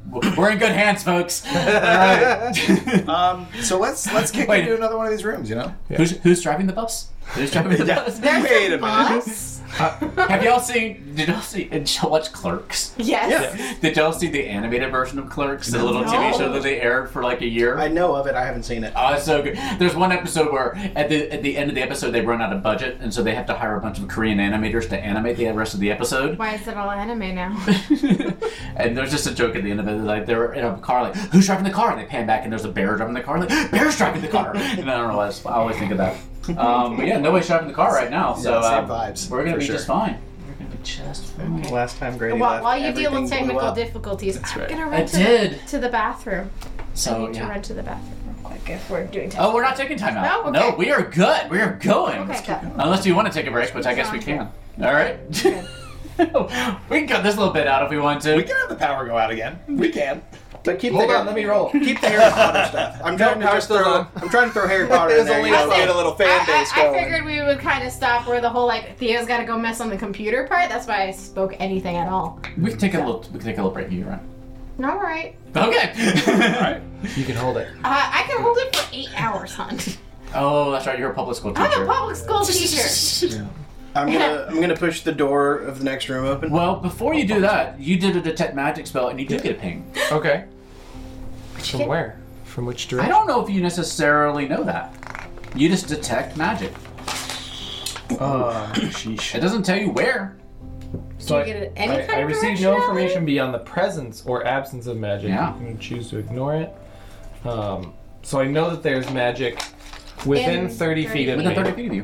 We're in good hands, folks. All right. Um, so let's let's kick Wait. into another one of these rooms. You know. Who's who's driving the bus? Who's driving the Yeah. bus? There's Wait a a minute. bus. Have y'all seen? Did y'all see? Did y'all watch Clerks? Yes. Did y'all see the animated version of Clerks, the little T V No. show that they aired for like a year? I know of it. I haven't seen it. Oh, it's so good. There's one episode where at the at the end of the episode they run out of budget, and so they have to hire a bunch of Korean animators to animate the rest of the episode. Why is it all anime now? And there's just a joke at the end of it, like they're in a car, like who's driving the car? And they pan back, and there's a bear driving the car, like bear's driving the car. And I don't know why I always think of that. Um, but yeah, nobody's driving the car right now, so Yeah, same um, vibes, we're gonna for be sure. just fine. We're gonna be just fine. Last time Grady While, left, while you deal with everything blew technical up. difficulties, I'm right. gonna I run to did. The, to the bathroom. I So need to yeah. run to the bathroom real quick if we're doing. Oh, we're not taking time out. No? No, Okay. we are good. We are going. Okay, good. Unless you want to take a break, which I guess we can. All right. We can cut this little bit out if we want to. We can have the power go out again. We can. But keep Hold the on, let me roll. Keep the Harry Potter stuff. I'm trying to power's just still throw. on. I'm trying to throw Harry Potter in There's there. only you know, a get a little fan I, base I, I going. figured we would kind of stop where the whole like Theo's got to go mess on the computer part. That's why I spoke anything at all. We can take a little. We can take a little break. You run. All right. Okay. All right. You can hold it. Uh, I can hold it for eight hours, hon. Oh, that's right. You're a public school teacher. I'm a public school teacher. I'm gonna I'm gonna push the door of the next room open. Well, before you do that, you did a detect magic spell, and you did get a ping. Okay. From get- where? From which I direction? don't know if you necessarily know that. You just detect magic. Uh, It doesn't tell you where. so you I, get any I, kind I of received no directionality? information beyond the presence or absence of magic. Yeah. You can choose to ignore it. Um, so I know that there's magic within In thirty feet thirty of Within me. thirty feet of you.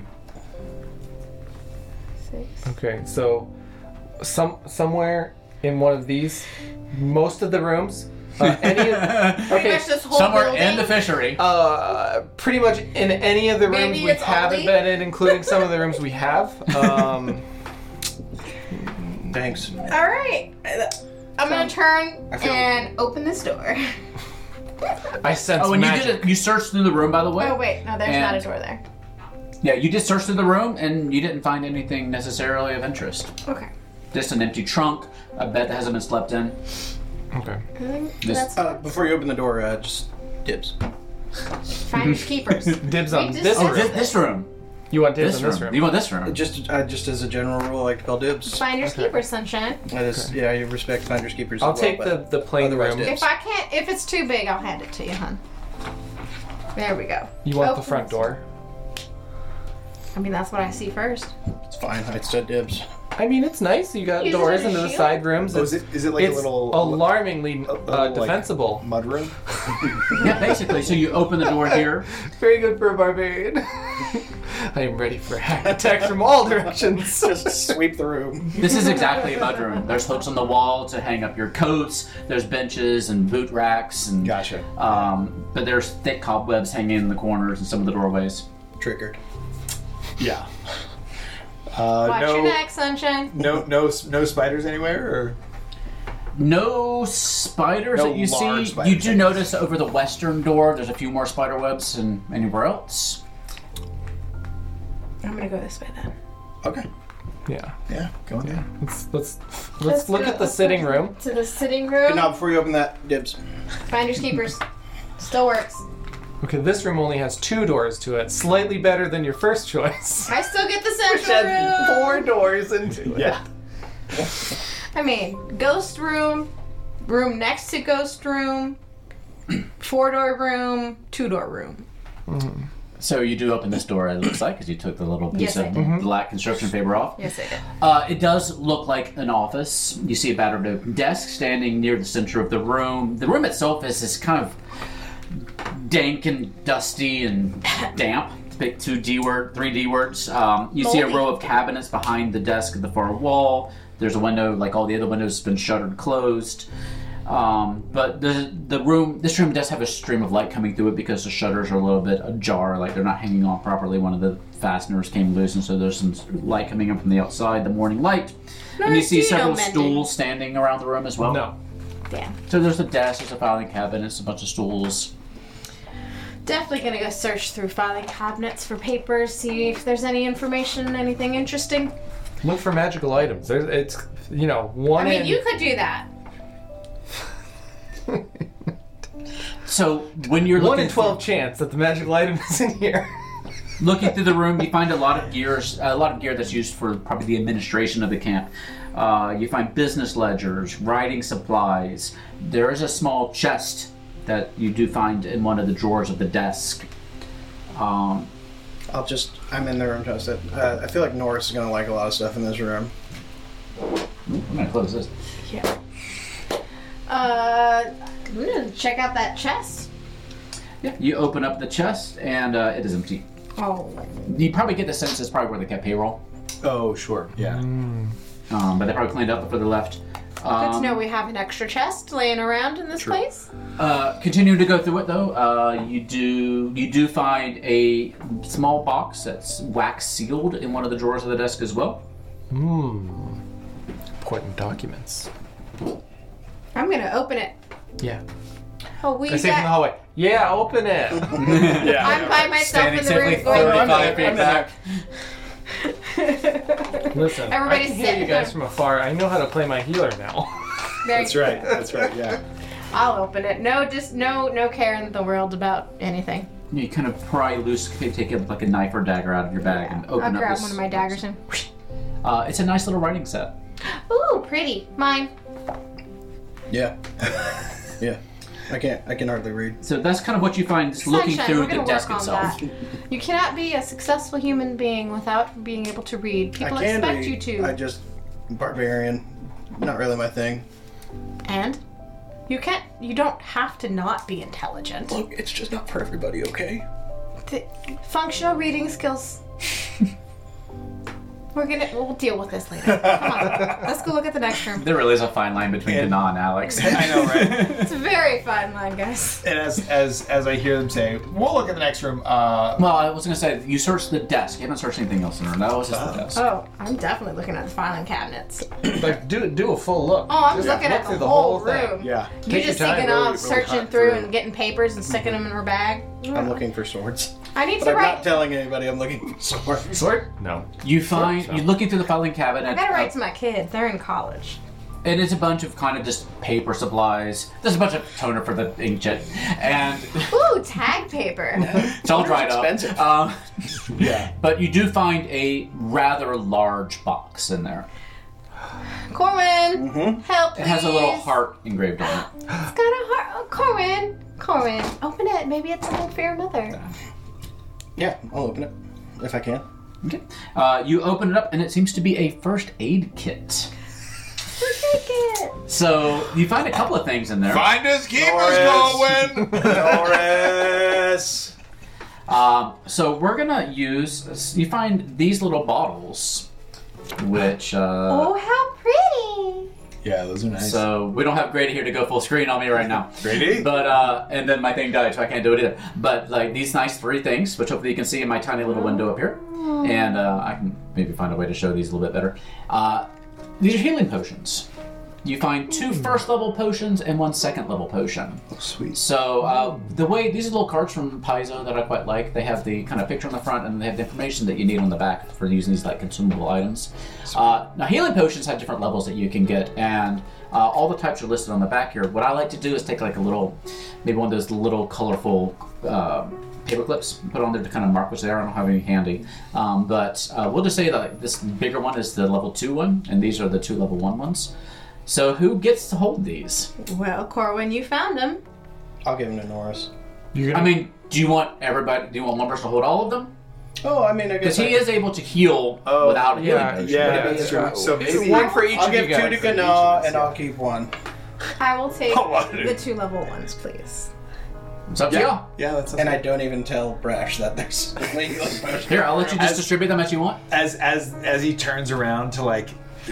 Six. Okay, so some somewhere in one of these, most of the rooms, uh, any of, Pretty okay, much this whole Somewhere building. in the fishery. uh, pretty much in any of the rooms Maybe we it's haven't Aldi? been in, including some of the rooms we have. Um, Thanks. All right. I'm gonna turn I feel- and open this door. I sense Oh, and you magic. did it. You searched through the room, by the way. Oh wait, no, there's And- not a door there. Yeah, you did search through the room, and you didn't find anything necessarily of interest. Okay. Just an empty trunk, a bed that hasn't been slept in. Okay. I think This- that's Uh, before you open the door, uh, just dibs. finders keepers. Dibs on We this just- Oh, room. this, this room. You want dibs This on room. this room? You want this room? Just uh, just as a general rule, I like to call dibs. Finders Okay. keepers, sunshine. That is, yeah, I respect finders keepers. I'll as well, take but the the plain otherwise room. dibs. If I can't, if it's too big, I'll hand it to you, hon. There we go. You want Open the front this. door? I mean, that's what I see first. It's fine. I said dibs. I mean, it's nice. You got Use it doors as a into the shield? side rooms. Oh, is It's, it is it like it's a little alarmingly a uh, little, like- defensible. mud room? Yeah, basically. So you open the door here. Very good for a barbarian. I am ready for hack attacks from all directions. Just sweep the room. This is exactly a mudroom. There's hooks on the wall to hang up your coats. There's benches and boot racks, and Gotcha. um, but there's thick cobwebs hanging in the corners and some of the doorways. Triggered. Yeah. Uh, Watch no, your neck, sunshine. no, no, no spiders anywhere, or No spiders No that you large see. spiders, You do I guess. notice over the western door, there's a few more spider webs than anywhere else. I'm gonna go this way then. okay, Yeah. yeah, go on there. Let's let's let's look go- at the let's sitting go room. To the sitting But room. now, before you open that, dibs. Finders keepers. Still works. Okay, this room only has two doors to it. Slightly better than your first choice. I still get the central room. four doors into it. Yeah. I mean, ghost room, room next to ghost room, four door room, two door room. So you do open this door, it looks like, because you took the little piece Yes, I of did. black construction paper off. Yes, I did. Uh, it does look like an office. You see a battered oak desk standing near the center of the room. The room itself is this kind of dank and dusty and damp. To pick two D word, three D words. Um, you see a Moldy. row of cabinets behind the desk at the far wall. There's a window, like all the other windows, have been shuttered closed. Um, but the the room, this room does have a stream of light coming through it because the shutters are a little bit ajar, like they're not hanging on properly. One of the fasteners came loose, and so there's some light coming in from the outside, the morning light. and you Nice see Tito several mending. stools standing around the room as well. No. Damn. So there's a desk, there's a filing cabinet, a bunch of stools. Definitely gonna go search through filing cabinets for papers, see if there's any information, anything interesting. Look for magical items. There's it's you know I one mean, in you could do that. So when you're One looking in twelve chance that the magical item is in here. looking through the room, you find a lot of gears, a lot of gear that's used for probably the administration of the camp. Uh, you find business ledgers, writing supplies. There is a small chest that you do find in one of the drawers of the desk. Um, I'll just. I'm in the room. Just it. Uh, I feel like Norris is gonna like a lot of stuff in this room. I'm gonna close this. Yeah. Uh, I'm gonna check out that chest. Yeah, you open up the chest and uh, it is empty. Oh. You probably get the sense it's probably where they kept payroll, Oh, sure. Yeah. um, but they probably cleaned up before they left. Good to Um, know we have an extra chest laying around in this True. place. Uh, continuing to go through it though, uh, you do you do find a small box that's wax sealed in one of the drawers of the desk as well. Hmm. Important documents. I'm gonna open it. Yeah. Oh, we I say from the got. hallway. Yeah, open it. Yeah. I'm by myself Standing in the room. safely going, thirty-five feet back. Listen, Everybody's I can hear sitting you guys there. from afar. I know how to play my healer now. There That's you go. right. That's right. Yeah. I'll open it. No, just no, no care in the world about anything. You kind of pry loose, take it like a knife or dagger out of your bag and open I'll up grab this. one of my daggers and. Uh, it's a nice little writing set. Ooh, pretty. Mine. Yeah. Yeah. I can't. I can hardly read. So that's kind of what you find just looking Sunshine, through we're the gonna desk work on itself. that. You cannot be a successful human being without being able to read. People I can expect read. you to. I just barbarian. Not really my thing. And you can't. You don't have to not be intelligent. Look, it's just not for everybody. Okay. The functional reading skills. We're gonna. We'll deal with this later. Come on. Let's go look at the next room. There really is a fine line between And- Dana and Alex. I know, right? It's a very fine line, guys. And as as as I hear them say, we'll look at the next room. Uh, Well, I was gonna say you searched the desk. You haven't searched anything else in there. That was just the desk. Oh, I'm definitely looking at the filing cabinets. Like, do do a full look. Oh, I'm just Yeah, looking look at through the whole, thing. room. yeah. You Take just your time, thinking really, of really searching hunt through through. and getting papers and sticking them in her bag. I'm looking for swords. I need But to I'm write. not telling anybody I'm looking for swords. Sword? No. You find Sure. you're looking through the filing cabinet. I gotta uh, write to my kids. They're in college. It is a bunch of kind of just paper supplies. There's a bunch of toner for the inkjet, and Ooh, tag paper. it's all dried up. expensive. Um, Yeah. but you do find a rather large box in there. Corwin, help, please. It has a little heart engraved on it. It's got a heart. Oh, Corwin, Corwin, open it. Maybe it's something for your mother. Yeah, I'll open it if I can. Okay. Uh, you open it up, and it seems to be a first aid kit. We'll take it. So you find a couple of things in there. Finders keepers Norris. going. Norris. Um, so we're gonna use. You find these little bottles, which. Uh, Oh, how pretty. Yeah, those are nice. So we don't have Grady here to go full screen on me right now. Grady? But uh, and then my thing died, so I can't do it either. But like these nice three things, which hopefully you can see in my tiny little window up here, and uh, I can maybe find a way to show these a little bit better. Uh, these are healing potions. You find two first level potions and one second level potion. Sweet. So uh, the way these are little cards from Paizo that I quite like. They have the kind of picture on the front, and they have the information that you need on the back for using these like consumable items. Uh, now healing potions have different levels that you can get, and uh, all the types are listed on the back here. What I like to do is take like a little, maybe one of those little colorful uh, paper clips, and put it on there to kind of mark what's there. I don't have any handy, um, but uh, we'll just say that this bigger one is the level two one, and these are the two level one ones. So who gets to hold these? Well, Corwin, you found them. I'll give them to Norris. You're gonna I mean, do you want everybody? Do you want one person to hold all of them? Oh, I mean, I guess Because he I- is able to heal Oh, without a healing yeah, potion. Yeah, Maybe, that's uh, true. So it's maybe one for each I'll of give you two guys. to Gana, and I'll keep one. I will take Oh, wow, dude. the two level ones, please. It's up to Yeah, y'all. yeah, that's And I don't even tell Brash that there's only healing potion. Here, I'll let you just As- distribute them as you want. as as as he turns around to like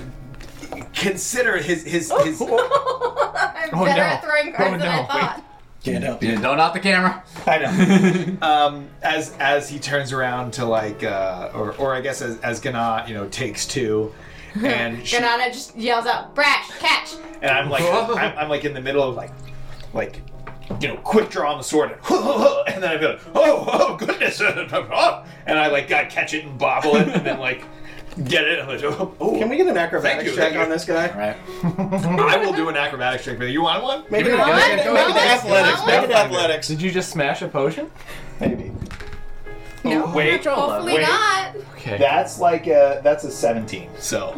consider his his his. I'm Oh, better no. at throwing cards Oh, than I no, thought. Can't help you. Yeah, don't knock the camera. I know. um, as as he turns around to like, uh, or or I guess as as Gana, you know, takes two, and she, Ganana just yells out, "Brash, catch!" and I'm like, I'm, I'm like in the middle of like, like, you know, quick draw on the sword, and, and then I go, oh, oh goodness, and I like gotta catch it and bobble it, and then like get it. I'm like, oh, oh. Can we get an Thank acrobatics you, check thank on you. this guy? All right. I will do an acrobatics check for you. You want one? Maybe Give it not. a- Go go ahead. ahead, Make go it ahead. athletics. Go Make ahead. it athletics. Did you just smash a potion? Maybe. No. Wait. Hopefully Wait. not. Okay. That's like a that's a seventeen. So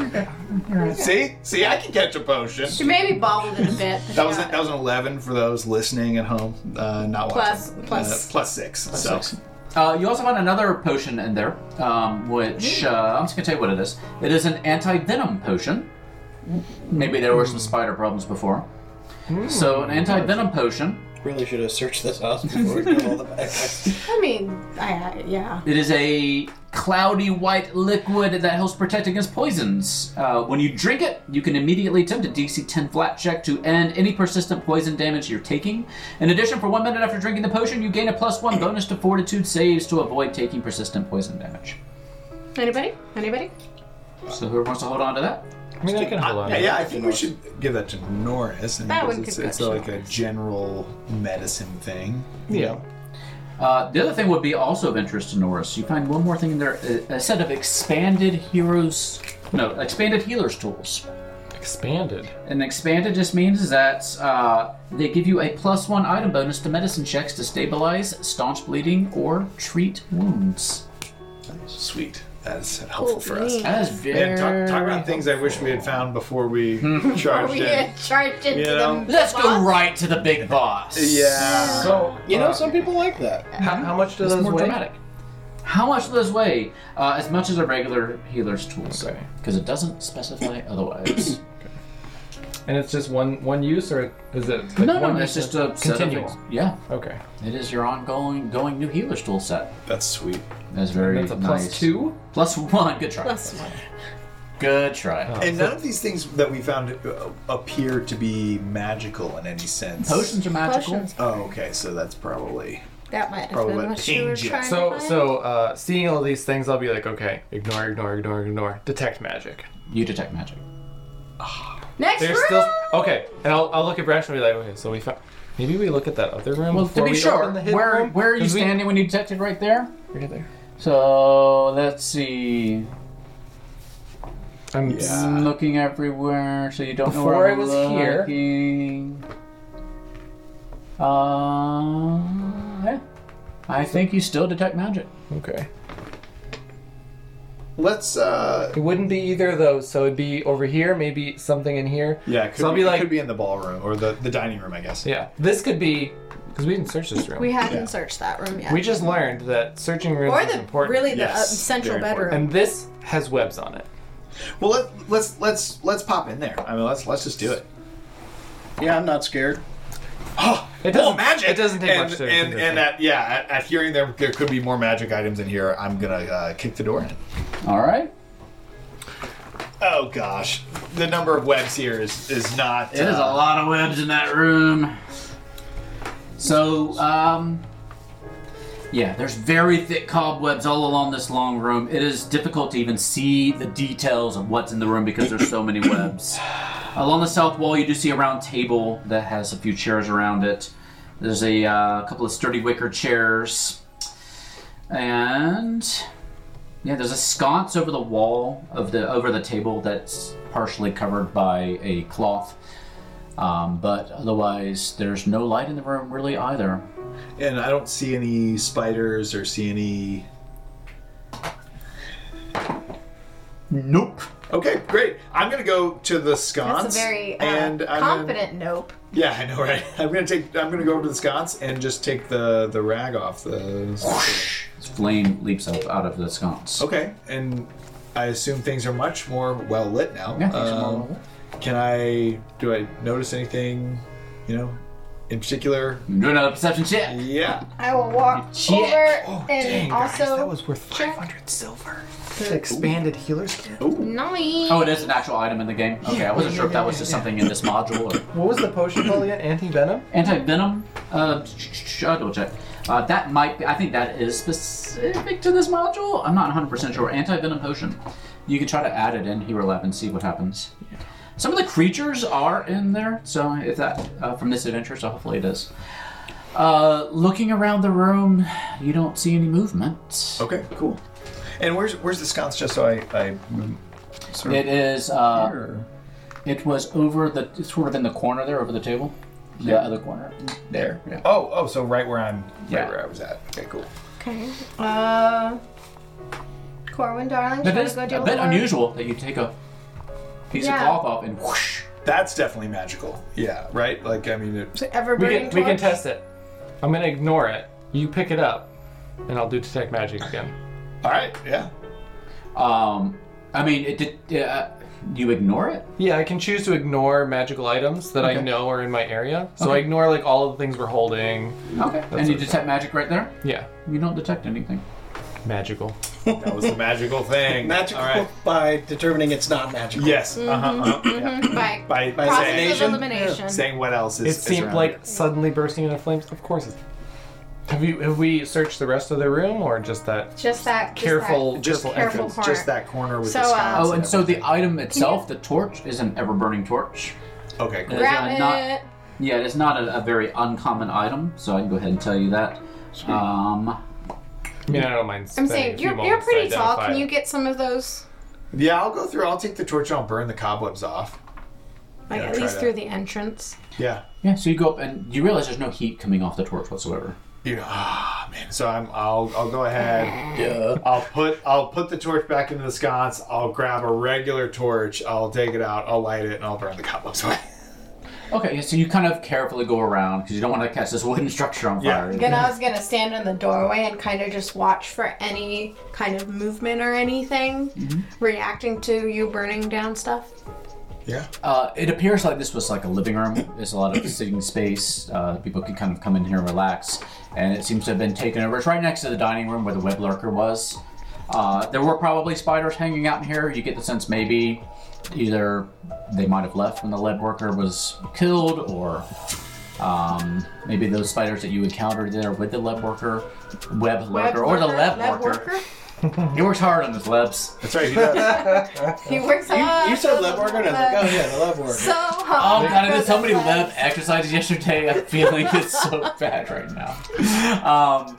see, see, I can catch a potion. She maybe bobbled it a bit. but That was she a, got that was an eleven for those listening at home, uh, not Plus- watching. plus- uh, plus six. so Six. Uh, you also find another potion in there, um, which uh, I'm just gonna tell you what it is. It is an anti-venom potion. Maybe there were some spider problems before. So an anti-venom potion. Really should have searched this house before we did all the backpacks. I mean, I, I yeah. It is a cloudy white liquid that helps protect against poisons. Uh, when you drink it, you can immediately attempt a D C ten flat check to end any persistent poison damage you're taking. In addition, for one minute after drinking the potion, you gain a plus one bonus to fortitude saves to avoid taking persistent poison damage. Anybody? Anybody? So whoever wants to hold on to that? I mean, I can hold on. yeah, yeah, I think we should give that to Norris. And That because one it's, could it's go to like a general medicine thing. Yeah. Uh, the other thing would be also of interest to Norris. You find one more thing in there: a, a set of expanded heroes, no, expanded healers tools. Expanded. And expanded just means that uh, they give you a plus one item bonus to medicine checks to stabilize, staunch bleeding, or treat wounds. Sweet. That's helpful for us. Cool. That is very. And talk, talk about things I wish we had found before we charged we in. get charged into You know? them. Let's go right to the big boss. Yeah. So, You know, uh, some people like that. how, how much do It's those more weigh? dramatic. How much do those weigh? Uh, as much as a regular healer's tools. Okay. Because it doesn't specify otherwise. And it's just one one use, or is it like no, one no, it's use just a set of continual? ex- Yeah, Okay. it is your ongoing going new healer's tool set. That's sweet. That's very That's a plus nice. two. Plus one. Good try. Plus one. Good try. Oh. And none of these things that we found uh, appear to be magical in any sense. Potions are magical. Potions. Oh, okay. So that's probably. That might have Probably been what what you were pinged you. trying to So find. so uh, seeing all these things, I'll be like, okay, ignore, ignore, ignore, ignore. Detect magic. You detect magic. Next There's room. still okay, and I'll, I'll look at Brash and be like, okay, so we found. Maybe we look at that other room. Well, to before be we sure, open the hidden where room? where are you 'Cause we- standing when you detected right there? Right there. So let's see. I'm Yeah. I'm looking everywhere, so you don't know Before where I I'm was here- looking. Uh, yeah. I think you still detect magic. okay. Let's. uh It wouldn't be either of those, so it'd be over here, maybe something in here. Yeah, it could So I'll be, be it like- could be in the ballroom or the, the dining room, I guess. Yeah, this could be because we didn't search this room. We haven't Yeah. searched that room yet. We just learned that searching rooms or is the important. really the Yes, uh, central very important. bedroom. And this has webs on it. Well, let, let's let's let's pop in there. I mean, let's let's just do it. Yeah, I'm not scared. Oh, It doesn't- oh, magic! it doesn't take and, much to And convince and me. at yeah, at, at hearing there there could be more magic items in here, I'm gonna uh, kick the door in. All right. Oh gosh, the number of webs here is is not. It is a uh, lot of webs in that room. So, um, yeah, there's very thick cobwebs all along this long room. It is difficult to even see the details of what's in the room because there's so many webs. Along the south wall, you do see a round table that has a few chairs around it. There's a uh, couple of sturdy wicker chairs. And yeah, there's a sconce over the wall of the over the table that's partially covered by a cloth. Um, but otherwise, there's no light in the room really either. And I don't see any spiders or see any. Nope. Okay, great. I'm gonna go to the sconce. That's a very uh, and I'm gonna- confident nope. yeah, I know, right? I'm gonna take. I'm gonna go over to the sconce and just take the the rag off the. Flame leaps up out of the sconce. Okay, and I assume things are much more well lit now. Yeah, things are more Um, well lit. Can I? Do I notice anything? You know, in particular? Do another perception check. Yeah. I will walk Check. over Oh, and dang, guys, also that was worth check. five hundred silver. Expanded healer's kit. Nice. Oh, it is an actual item in the game? Okay, I wasn't sure if that was just something in this module or... What was the potion called again? Anti-venom? Anti-venom? Uh, sh- sh- sh- I'll double check. Uh, that might be... I think that is specific to this module. I'm not one hundred percent sure. Anti-venom potion. You can try to add it in Hero Lab and see what happens. Some of the creatures are in there, so if that... Uh, from this adventure, so hopefully it is. Uh, looking around the room, you don't see any movement. Okay, cool. And where's where's the sconce? Just so I, I sort of It is. Uh, here. it was over the it's sort of in the corner there, over the table. The other corner. There. Yeah. Oh, oh, so right where I'm, Yeah. right where I was at. Okay, cool. Okay. Uh, Corwin, darling, That shall we is go do a a bit little- unusual that you take a piece Yeah. of cloth off and whoosh. That's definitely magical. Yeah, right? Like, I mean, it, So ever We burning can, we can torch? test it. I'm gonna ignore it. You pick it up, and I'll do detect magic again. all right, yeah. Um, I mean, it did. Uh, you ignore it. Yeah, I can choose to ignore magical items that I Okay. know are in my area. So I Okay. ignore like all of the things we're holding. Okay. And sort you of detect magic right there. Yeah, You don't detect anything. magical. That was the magical thing. Magical All right. by determining it's not magical. Yes. Uh huh. Uh-huh. Yeah. Mhm, By, By, By process saying, of elimination. saying what else is. It is seemed around like it. suddenly bursting into flames. Of course. It's... Have you have we searched the rest of the room or just that Just that. just careful that- Just careful careful entrance? corner. just that corner with So, the uh, sconce. Oh, and so the everything. item itself, the torch, is an ever-burning torch. Okay, cool. It is, Grab uh, it. not- Yeah, it is not a, a very uncommon item, so I can go ahead and tell you that. Um, I mean, I don't mind. I'm spending a saying few you're, you're moments to pretty tall. identify Can it. you get some of those? Yeah, I'll go through. I'll take the torch and I'll burn the cobwebs off. Like Yeah, at try least that. through the entrance. Yeah. yeah, so you go up and you realize there's no heat coming off the torch whatsoever. You know, ah man. So I'm. I'll. I'll go ahead. Yeah. I'll put. I'll put the torch back into the sconce. I'll grab a regular torch. I'll take it out. I'll light it and I'll burn the cobwebs away. Okay, so you kind of carefully go around because you don't want to catch this wooden structure on Yeah. fire. Again, I was gonna stand in the doorway and kind of just watch for any kind of movement or anything reacting to you burning down stuff. Yeah. Uh, it appears like this was like a living room. There's a lot of sitting space. Uh, people can kind of come in here and relax. And it seems to have been taken over. It's right next to the dining room where the web lurker was. Uh, there were probably spiders hanging out in here. You get the sense maybe either they might have left when the lead worker was killed, or um, maybe those spiders that you encountered there with the lead worker, web lurker, or the lead worker. He works hard on his lebs. That's right. He does. He works You, hard. you said lab worker, and I was like, oh yeah, the lab worker. So Oh hard. god, I for did so the many lab. lab exercises yesterday. I'm feeling it's so bad right now. Um,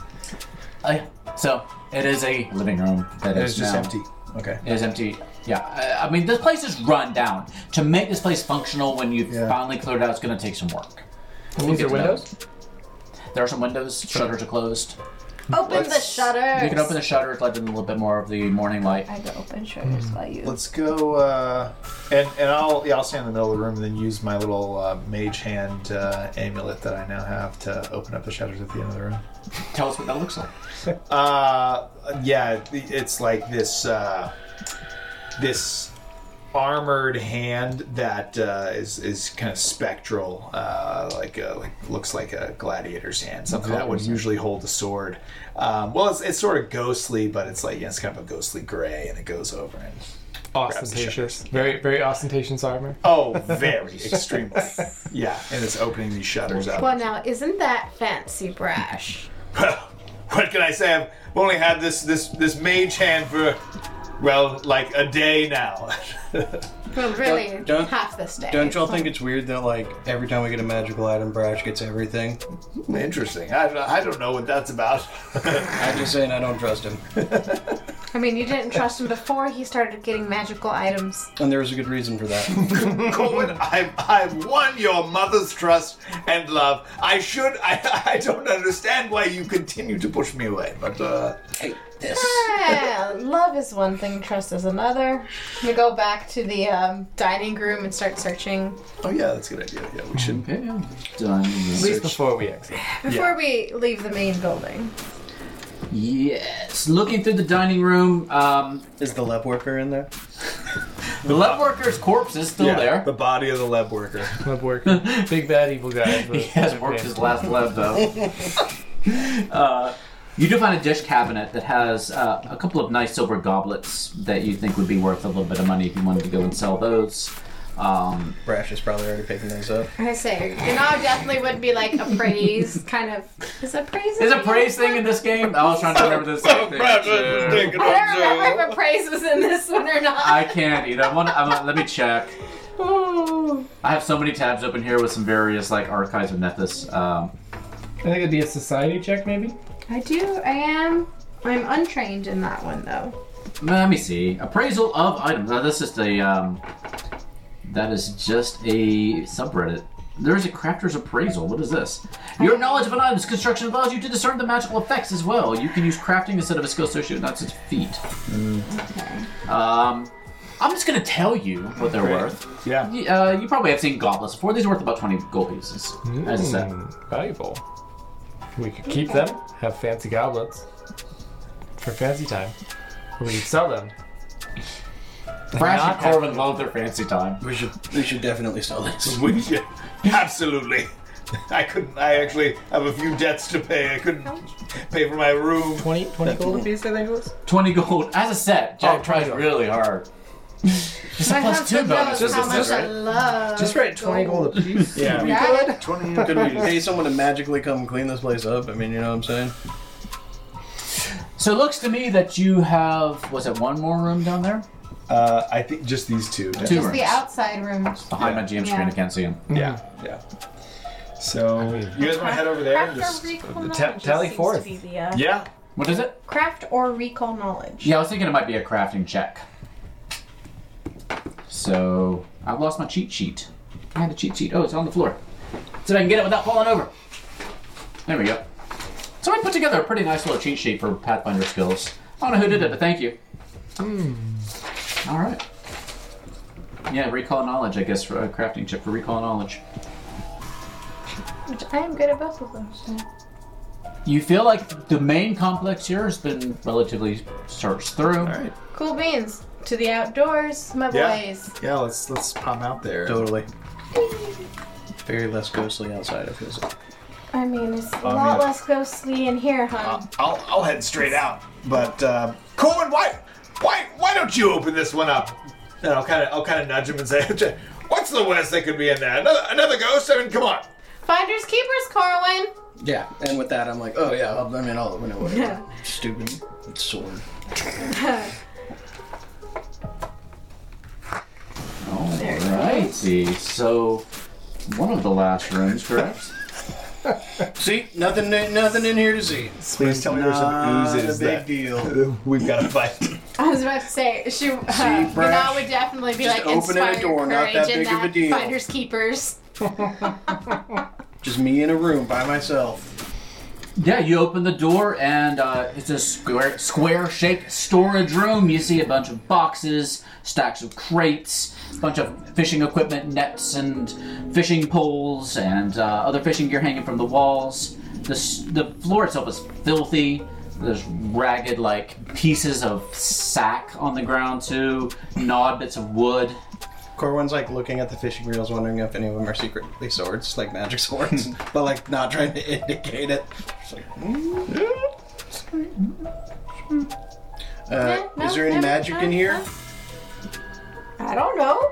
I, so it is a living room that It's is just now, empty. Okay. It is empty. Yeah, I, I mean this place is run down. To make this place functional when you've Yeah. finally cleared out, it's going to take some work. And these We'll get are to windows. There are some windows. Shutters are closed. Open the Let's- shutters. You can open the shutters, let in a little bit more of the morning light. I go open shutters by you. Let's go. Uh, and and I'll yeah I'll stand in the middle of the room and then use my little uh, mage hand uh, amulet that I now have to open up the shutters at the end of the room. Tell us what that looks like. Uh, yeah, it's like this uh, this armored hand that uh, is is kind of spectral, uh, like a, like looks like a gladiator's hand, something that would usually hold a sword. Um, well, it's, it's sort of ghostly, but it's like yeah, it's kind of a ghostly gray, and it goes over and Ostentatious. Very very ostentatious armor. oh, very extremely, yeah, and it's opening these shutters up. Well, now isn't that fancy, Brash? Well, what can I say? I've only had this this this mage hand for well, like a day now. Well, really, Don't- don't- half this day. Don't y'all think it's weird that like every time we get a magical item, Brash gets everything? Interesting. I, I don't know what that's about. I'm just saying I don't trust him, I mean, you didn't trust him before he started getting magical items. and there was a good reason for that. Colin, I've, I've won your mother's trust and love. I should. I, I don't understand why you continue to push me away, but uh, Hey, this. Ah, love is one thing, trust is another. We go back to the um, dining room and start searching. oh yeah, that's a good idea. Yeah, we should. Okay, done. At least before we exit. Before we leave the main building. Yes, looking through the dining room, um, Is the lab worker in there? the lead worker's corpse is still yeah, there. the body of the lab worker. Love work. Big bad evil guy. He has worked his last lead though. uh, you do find a dish cabinet that has uh, a couple of nice silver goblets that you think would be worth a little bit of money if you wanted to go and sell those. Um, Brash is probably already picking those up. I say, you know, definitely would be like a praise kind of. Is a praise? is a praise thing in this game? I was trying to remember this. Oh, thing. Brad, Yeah. take it I on, don't remember Joe. if a praise was in this one or not. I can't either. I want, I want, let me check. Ooh. I have so many tabs open here with some various like archives of Nethys. Um, I think it'd be a society check, maybe. I do. I am. I'm untrained in that one though. Let me see. Appraisal of items. Now, this is the um, that is just a subreddit. There is a crafter's appraisal. What is this? Your knowledge of an item's construction allows you to discern the magical effects as well. You can use crafting instead of a skill associated with its feat. Okay. Um, I'm just gonna tell you what they're worth. Yeah. Y- Uh, you probably have seen goblets before. These are worth about twenty gold pieces. As a set. Mm, valuable. We could keep them, have fancy goblets for fancy time. Or we could sell them. Brash Not and Corvin love their fancy time. We should we should definitely sell this. We should- Absolutely. I couldn't. I actually have a few debts to pay. I couldn't pay for my room. twenty, twenty gold apiece, I think it was? twenty gold as a set. Jack Oh, tries twenty gold. really hard. It's a My plus two husband bonus. knows Just- how just much I right. love Just write twenty gold apiece. Yeah. Yeah. Twenty. Could we pay someone to magically come clean this place up? I mean, you know what I'm saying? So it looks to me that you have, was it one more room down there? Uh, I think just these two. Two Just rooms. the outside room. Behind my Yeah. G M screen, Yeah. I can't see them. Yeah. Yeah. So you guys want to head over there and Craft just? or recall ta- knowledge tally seems forth. to be the, uh, Yeah. What is it? Craft or recall knowledge. Yeah, I was thinking it might be a crafting check. So, I've lost my cheat sheet. I had a cheat sheet. Oh, it's on the floor. So I can get it without falling over. There we go. So I put together a pretty nice little cheat sheet for Pathfinder skills. I don't know who did it, but thank you. All right. Yeah, recall knowledge, I guess, for a crafting check for recall knowledge. Which I am good at both of them. So. You feel like the main complex here has been relatively searched through. All right. Cool beans. To the outdoors, my Yeah. boys. Yeah. Let's let's pop out there. Totally. Very less ghostly outside, I feel. So. I mean, it's a I lot mean- less ghostly in here, hun. Uh, I'll I'll head straight out. But uh, Coleman, why why why don't you open this one up? And I'll kind of I'll kind of nudge him and say, "What's the worst that could be in there? Another another ghost? I mean, come on." Finders keepers, Corwin. Yeah, and with that, I'm like, oh yeah, I'll, I mean, I'll, you know, whatever. Yeah. Stupid sword. Alrighty. So, one of the last rooms, correct? See, nothing, nothing in here to see. Please tell me there's some Not oozes a big that deal. we've got to fight. I was about to say, she, uh, See, Brash? Yana would definitely be Just like, opening a inspire door, not courage that in big of a that deal. Finders keepers. Just me in a room by myself. Yeah, you open the door and uh, it's a square, square-shaped storage room. You see a bunch of boxes, stacks of crates, a bunch of fishing equipment, nets and fishing poles, and uh, other fishing gear hanging from the walls. The s- the floor itself is filthy. There's ragged, like pieces of sack on the ground too, gnawed bits of wood. Corwin's like looking at the fishing reels, wondering if any of them are secretly swords, like magic swords, but like not trying to indicate it. Just like, mm. uh, Yeah, no, is there any no, magic no, in here? no. I don't know.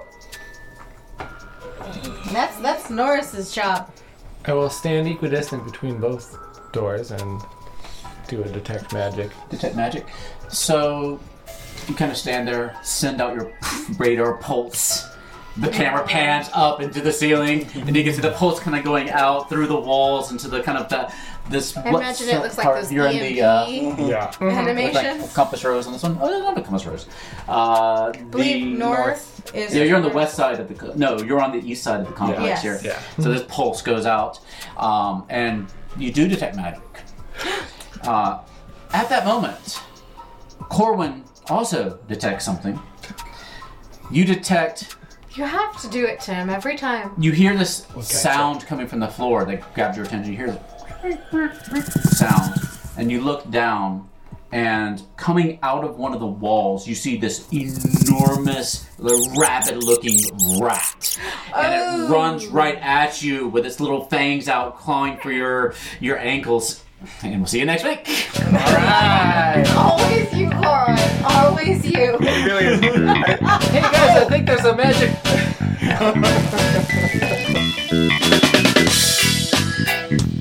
That's that's Norris's job. I will stand equidistant between both doors and do a detect magic. Detect magic. So you kind of stand there, send out your radar pulse. The camera pans up into the ceiling, and you can see the pulse kind of going out through the walls into the kind of the this. I imagine it looks like those You're in the uh, E M P Yeah. animations. like compass rose on this one. Oh, there's not a compass rose. Uh, I believe the north, is. Yeah, you're on the west side of the. co- No, you're on the east side of the complex Yes. here. Yeah. So this pulse goes out, um, and you do detect magic. Uh, at that moment, Corwin also detects something. You detect. You have to do it to him every time. You hear this sound coming from the floor that grabs your attention. You hear the sound, and you look down, and coming out of one of the walls, you see this enormous, rabid-looking rat, and it Oh. runs right at you with its little fangs out, clawing for your your ankles. And we'll see you next week. Alright! Always you, Corwin. Always you. Really is. I- Hey guys, I think there's a magic.